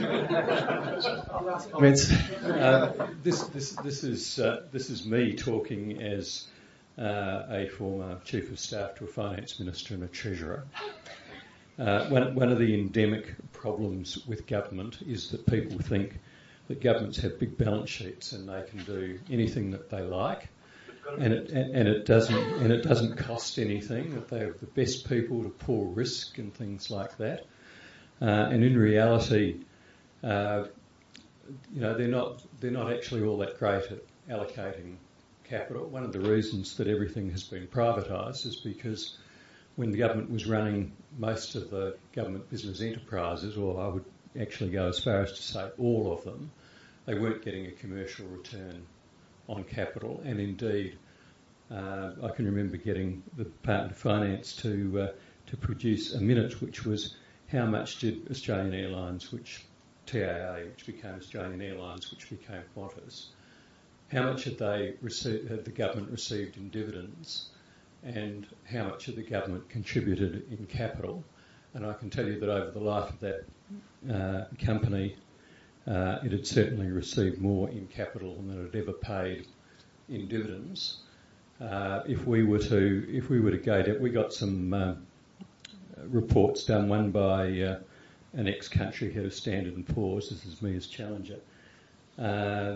I mean, it's, uh, this this this is uh, this is me talking as uh, a former chief of staff to a finance minister and a treasurer. Uh, one one of the endemic problems with government is that people think that governments have big balance sheets and they can do anything that they like. And it, and it doesn't and it doesn't cost anything. That they have the best people to pull risk and things like that. Uh, and in reality, uh, you know, they're not they're not actually all that great at allocating capital. One of the reasons that everything has been privatised is because when the government was running most of the government business enterprises, or I would actually go as far as to say all of them, they weren't getting a commercial return on capital, and indeed, uh, I can remember getting the Department of Finance to uh, to produce a minute, which was how much did Australian Airlines, which T A A, which became Australian Airlines, which became Qantas, how much had they received, had the government received in dividends, and how much had the government contributed in capital? And I can tell you that over the life of that uh, company, Uh, it had certainly received more in capital than it had ever paid in dividends. Uh, if we were to, if we were to go down, we got some uh, reports done, one by uh, an ex-country head of Standard and Poor's, this is me as Challenger, uh,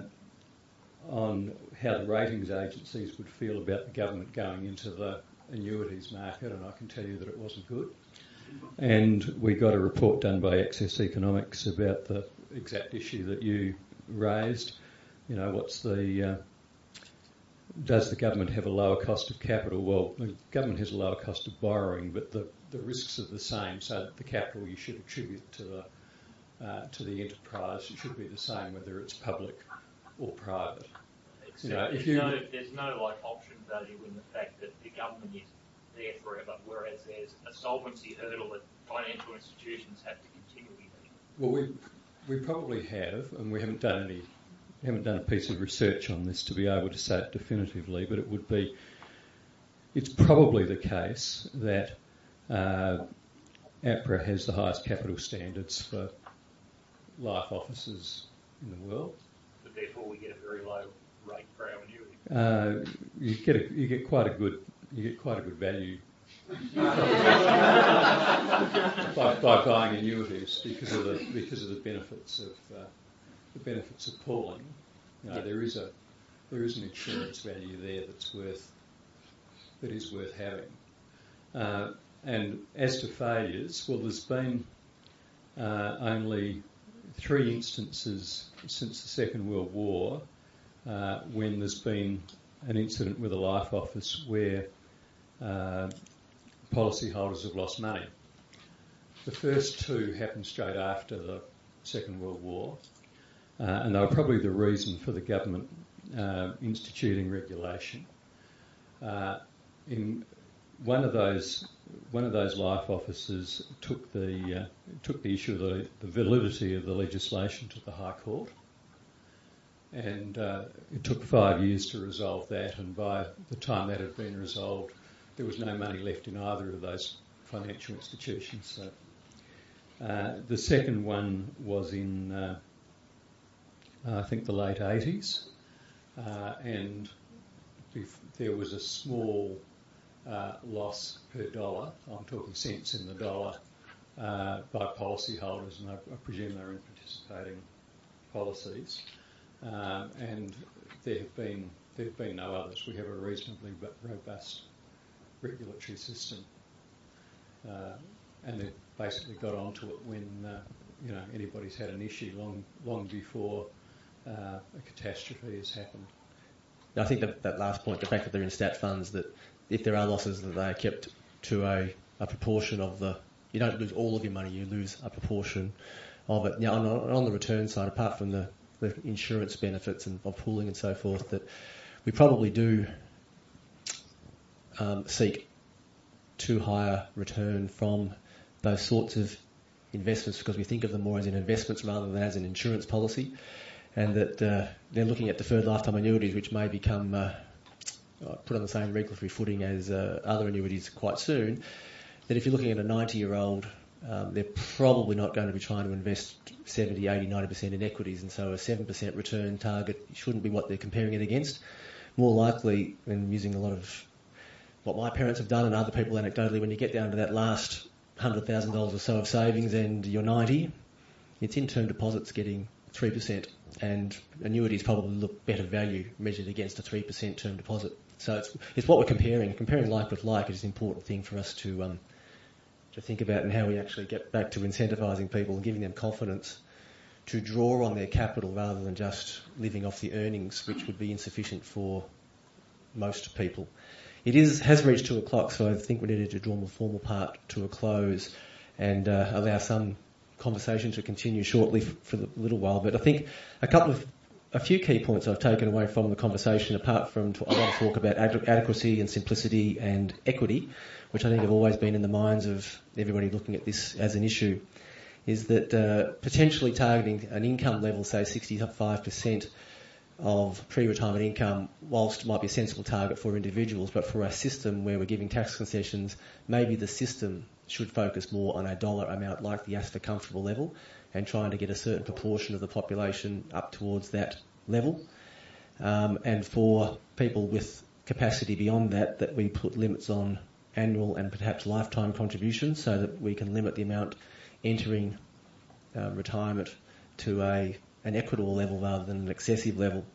on how the ratings agencies would feel about the government going into the annuities market, and I can tell you that it wasn't good. And we got a report done by Access Economics about the exact issue that you raised. You know, what's the uh, does the government have a lower cost of capital? Well, the government has a lower cost of borrowing, but the, the risks are the same. So that the capital you should attribute to the uh, to the enterprise should be the same, whether it's public or private. You know, if you no, there's no like option value in the fact that the government is there forever, whereas there's a solvency hurdle that financial institutions have to continually meet. Well, we we probably have, and we haven't done any, haven't done a piece of research on this to be able to say it definitively, but it would be, it's probably the case that uh, APRA has the highest capital standards for life offices in the world. So therefore, we get a very low rate for our annuity. Uh, you get a, you get quite a good you get quite a good value by, by buying annuities because of the because of the benefits of uh, the benefits of pooling. You know, there is a there is an insurance value there that's worth that is worth having. Uh, and as to failures, well, there's been uh, only three instances since the Second World War uh, when there's been an incident with a life office where uh, policyholders have lost money. The first two happened straight after the Second World War, uh, and they were probably the reason for the government uh, instituting regulation. Uh, in one of those, one of those life officers took the uh, took the issue of the, the validity of the legislation to the High Court, and uh, it took five years to resolve that. And by the time that had been resolved, there was no money left in either of those financial institutions. So, uh, the second one was in, uh, I think, the late eighties, uh, and bef- there was a small uh, loss per dollar. I'm talking cents in the dollar uh, by policyholders, and I, I presume they're in participating policies. Um, and there have been there have been no others. We have a reasonably robust regulatory system, uh, and there, basically got onto it when uh, you know anybody's had an issue long long before uh, a catastrophe has happened. I think that, that last point, the fact that they're in stat funds, that if there are losses, that they are kept to a, a proportion of the. You don't lose all of your money; you lose a proportion of it. Now, on, on the return side, apart from the, the insurance benefits and of pooling and so forth, that we probably do um, seek too high a return from those sorts of investments because we think of them more as in investments rather than as an insurance policy. And that uh, they're looking at deferred lifetime annuities, which may become uh, put on the same regulatory footing as uh, other annuities quite soon. That if you're looking at a ninety-year-old, um, they're probably not going to be trying to invest seventy, eighty, ninety percent in equities, and so a seven percent return target shouldn't be what they're comparing it against. More likely, and using a lot of what my parents have done and other people anecdotally, when you get down to that last one hundred thousand dollars or so of savings and you're ninety, it's in term deposits getting three percent. And annuities probably look better value measured against a three percent term deposit. So it's, it's what we're comparing. Comparing like with like is an important thing for us to um, to think about, and how we actually get back to incentivising people and giving them confidence to draw on their capital rather than just living off the earnings, which would be insufficient for most people. It is has reached two o'clock, so I think we needed to draw the formal part to a close and uh, allow some conversation to continue shortly for a little while. But I think a couple of, a few key points I've taken away from the conversation, apart from I want to talk about ad- adequacy and simplicity and equity, which I think have always been in the minds of everybody looking at this as an issue, is that uh, potentially targeting an income level, say sixty-five percent of pre-retirement income, whilst might be a sensible target for individuals, but for a system where we're giving tax concessions, maybe the system should focus more on a dollar amount like the ASFA comfortable level and trying to get a certain proportion of the population up towards that level. Um, and for people with capacity beyond that, that we put limits on annual and perhaps lifetime contributions so that we can limit the amount entering uh, retirement to a an equitable level rather than an excessive level.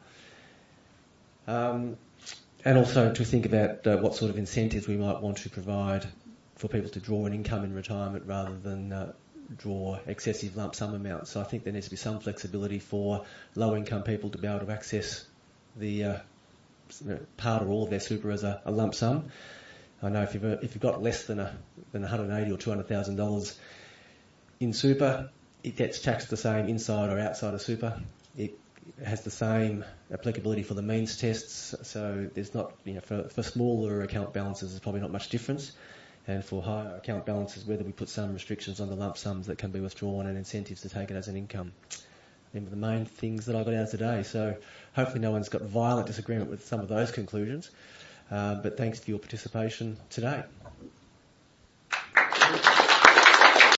Um, and also to think about uh, what sort of incentives we might want to provide for people to draw an income in retirement rather than uh, draw excessive lump sum amounts. So I think there needs to be some flexibility for low income people to be able to access the uh, part or all of their super as a, a lump sum. I know if you've, if you've got less than a than one hundred eighty or two hundred thousand dollars in super, it gets taxed the same inside or outside of super. It has the same applicability for the means tests, so there's not, you know, for, for smaller account balances there's probably not much difference, and for higher account balances whether we put some restrictions on the lump sums that can be withdrawn and incentives to take it as an income. Them are the main things that I got out of today, so hopefully no one's got violent disagreement with some of those conclusions, uh, but thanks for your participation today.